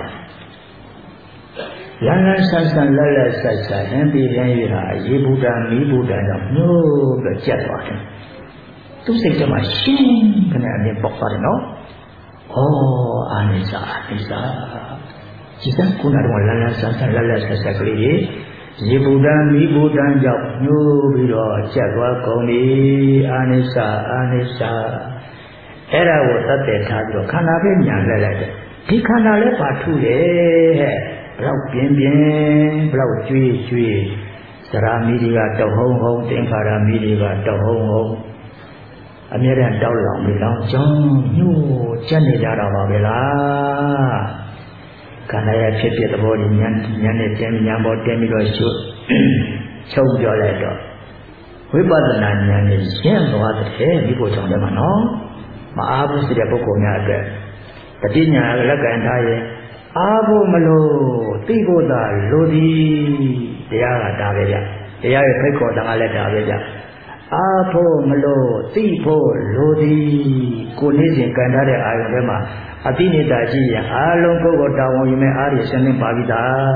[SPEAKER 1] Lalu sahaja lalu sahaja hendi hendi lah, ibu dan ibu dan no berjatuh. Tu sahaja masih kena ni pokok no. Oh anisa anisa. Jika kuna dengan lalas sahaja lalas sahaja kali ရေဘူတံမိဘူတံကြောင့်ညှိုးပြီးတော့ချက်သွားကုန်ပြီအာနိစ္စအာနိစ္စအဲ့ဒါကိုသတ်တယ်ထားပြီးတော့ခန္ဓာပဲညာလဲလိုက်တယ်ဒီခန္ဓာလည်းပါထုတယ်ဟဲ့ဘလောက်ပြင်းပြင်းဘလောက်ကျွေးကျွေးသရာမီတွေကတောက်ဟုံးဟုံးသင်္ခါရမီတွေကတောက်ဟုံးဟုံးအမြဲတမ်းတောက်လောင်ပြီးလောင်ကျွန်းညှို့ချက်နေကြတာပါပဲလားခန္ဓာရဲ့ဖြစ်ဖြစ်သဘောကြီးဉာဏ်ဉာဏ်နဲ့တင်းဉာဏ်ပေါ်တင်းပြီးတော့ရှုချုပ်ပြောလိုက်တော့ဝိပဿနာဉာဏ်နဲ့ရှင်းသွားတဲ့ဒီကိုကြောင့်လည်းမနော်မအားဘူးဆိုတဲ့ပုဂ္ဂိုလ်များအတွက်တတိညာလက်ကံထားရင်အားဖို့မလို့သိဖို့သာလိုသည်တရားကဒါပဲကြတရားရဲ့ဖိတ်ခေါ်တာကလည်းဒါပဲကြအားဖို့မလို့သိဖို့လိုသည်ကိုနေစဉ်ကံထားတဲ့အာယုံထဲမှာအတိနေတာရှိရင်အားလုံးကိုယ်ကိုတာဝန်ယူမဲ့အားရရှင်းနေပါပြီသား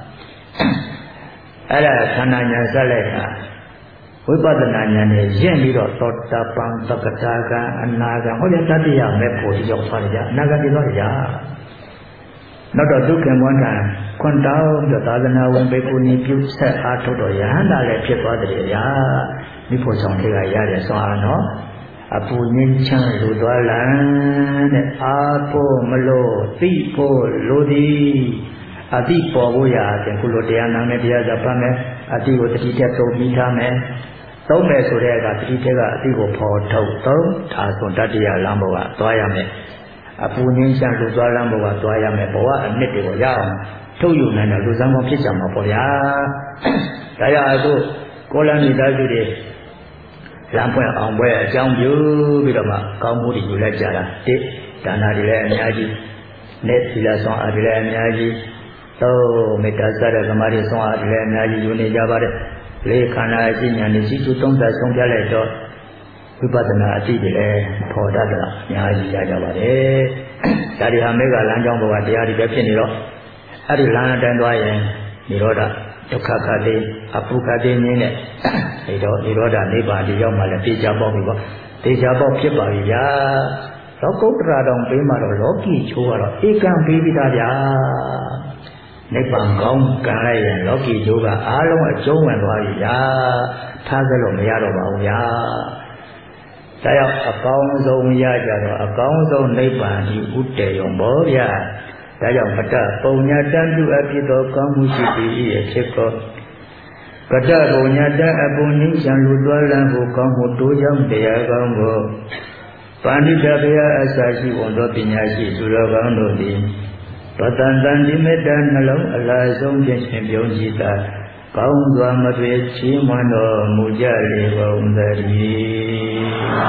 [SPEAKER 1] အဲ့ဒါခန္ဓာညာဆက်လိုက်တာဝိပဿနာဉာဏ်နဲ့ရင့်ပြီးတော့သောတာပန်သက္ကတာကံအနာကံဟောတဲ့တတိယမဲ့ဖို့ရောက်သွားကြအနာကံပြတော့ကြနောက်တော့ဒုက္ခမွန်းတာခွန်တောင်းပြီးသာသနာဝင်ဘေကုဏီပြုဆက်အားထုတ်တော့ယဟန္တာလည်းဖြစ်သွားတယ်ဗျာမိဖို့ဆောင်တွေကရတဲ့ဆောအားနော်အပူငင်းချမ်းလူသွားလန်းတဲ့အာဖို့မလို့သိဖို့လိုသည်အတိပေါ်ဖို့ရာအပြင်ခုလိုတရားနာမယ်တရားစပတ်မယ်အတိကိုတတိတက်သုံးပြီးထားမယ်သုံးမယ်ဆိုတဲ့အခါတတိတက်ကအတိကိုဖော်ထုတ်သုံးဒါဆိုတတိယလမ်းဘဝသွားရမယ်အပူငင်းချမ်းလူသွားလမ်းဘဝသွားရမယ်ဘဝအနှစ်တွေကိုရအောင်ထုတ်ယူနိုင်တဲ့လူစမ်းပေါင်းဖြစ်ကြမှာပေါ့ဗျာဒါရအခုကိုလမ်းမိသားစုတွေလမ်းပွဲအောင်ပွဲအကြောင်းပြုပြီးတော့မှကောင်းမှုတွေယူလိုက်ကြတာတိဒါနာတွေလည်းအများကြီးနဲ့သီလဆောင်အားတွေလည်းအများကြီးသောမေတ္တာစတဲ့သမာဓိဆောင်အားတွေလည်းအများကြီးယူနေကြပါတယ်လေးခန္ဓာအကျဉ်းဉာဏ်နဲ့ရှိသူသုံးသပ်ဆုံးပြလိုက်တော့ဝိပဿနာအတိတွေလည်းဖော်တတ်တာအများကြီးရကြပါတယ်ဒါတွေဟာမေဃလမ်းကြောင်းဘဝတရားတွေပဲဖြစ်နေတော့အဲ့ဒီလမ်းအတိုင်းသွားရင်និရောဓဒုက္ခခတိအပုခတိနည်းနဲ့အဲတော့និရောဓနိဗ္ဗာန်ဒီရောက်မှလည်းသိချပေါက်ပြီပေါ့သိချပေါက်ဖြစ်ပါပြီဗျာလောကုတ္တရာတော်ပေးမှတော့လောကီချိုးကတော့ဧကံပေးပြီးသားဗျာနိဗ္ဗာန်ကောင်းကံလိုက်ရင်လောကီချိုးကအားလုံးအကျုံးဝင်သွားပြီဗျာထားကြလို့မရတော့ပါဘူးဗျာဒါကြောင့်အကောင်းဆုံးရကြတော့အကောင်းဆုံးနိဗ္ဗာန်ဒီဥတည်ရုံပေါ့ဗျာဒါကြောင့်ပတ္တပုံညာတန်ပြုအဖြစ်သောကောင်းမှုရှိသည်၏အဖြစ်ကောပတ္တပုံညာတန်အပုံငင်းချံလူတော်လံကိုကောင်းမှုတိုးကြောင့်တရားကောင်းကိုပါဏိတဗျာအစာရှိဝန်သောပညာရှိသူတော်ကောင်းတို့သည်ပတ္တန်တန်ဒီမေတ္တာနှလုံးအလားဆုံးဖြင့်ရှင်ပြုံးကြည်သာကောင်းစွာမသွေချီးမွမ်းတော်မူကြလေကုန်သတည်း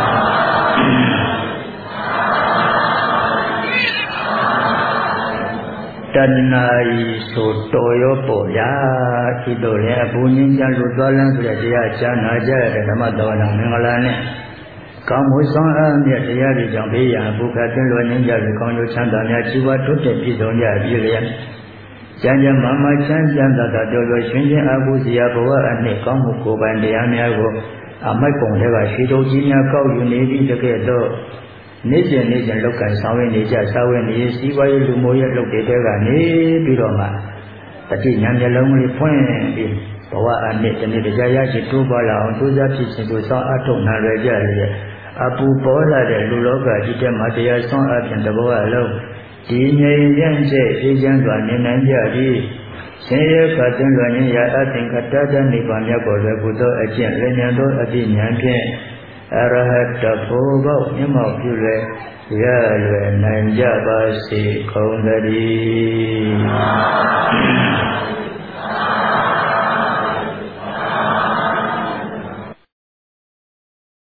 [SPEAKER 1] တဏှာဤဆိုတော်ရောပေါ်ရာဤတို့လည်းအပူငင်းချလူသွားလန်းဆိုတဲ့တရားချမ်းနာကြတဲ့ဓမ္မတော်နာမင်္ဂလာနဲ့ကောင်းမှုဆောင်အားမြတ်တရားတွေကြောင့်ဘေးရန်ဘုခတ်တင်လွယ်နေကြပြီးကောင်းကျိုးချမ်းသာများជីវထွတ်တဲ့ပြည်စုံကြပြီလျက်ကျမ်းကျမ်းမာမာချမ်းချမ်းသာသာတော်တော်ရှင်ချင်းအမှုစီရဘဝအနှစ်ကောင်းမှုကိုယ်ပိုင်တရားများကိုအမိုက်ပုံတွေကရွှေတော်ကြီးများကောက်ယူနေပြီးတကယ်တော့နေ့စဉ်နေ့စဉ်လောက်ကင်ဆောင်ရနေကြစာဝတ်နေစီးပွားရေးလူမျိုးရေးလုပ်တဲ့တဲကနေပြီးတော့မှတတိညာမျက်လုံးလေးဖွင့်ပြီးဘဝအနှစ်တစ်နေ့တရားရရှိတိုးပွားလာအောင်ကြိုးစားဖြစ်ခြင်းကိုစောင့်အထုတ်နာရကြရအပူပေါ်လာတဲ့လူလောကကြီးတဲ့မှာတရားဆောင်အပ်ခြင်းတဘောအလုံးဒီငြိမ်ရင့်ကျအေးချမ်းစွာနေနိုင်ကြပြီးရှင်ရဲ့ကတည်းကရင်ရအသင်္ကတတနိဗ္ဗာန်မြတ်ကိုလည်းဘုသောအကျင့်လည်းဉာဏ်သောအတိဉာဏ်ဖြင့်အရဟတဖို့ဘောမြတ်မောက်ပြုလေရလွယ်နိုင်ကြပါစေကုန်သတည်း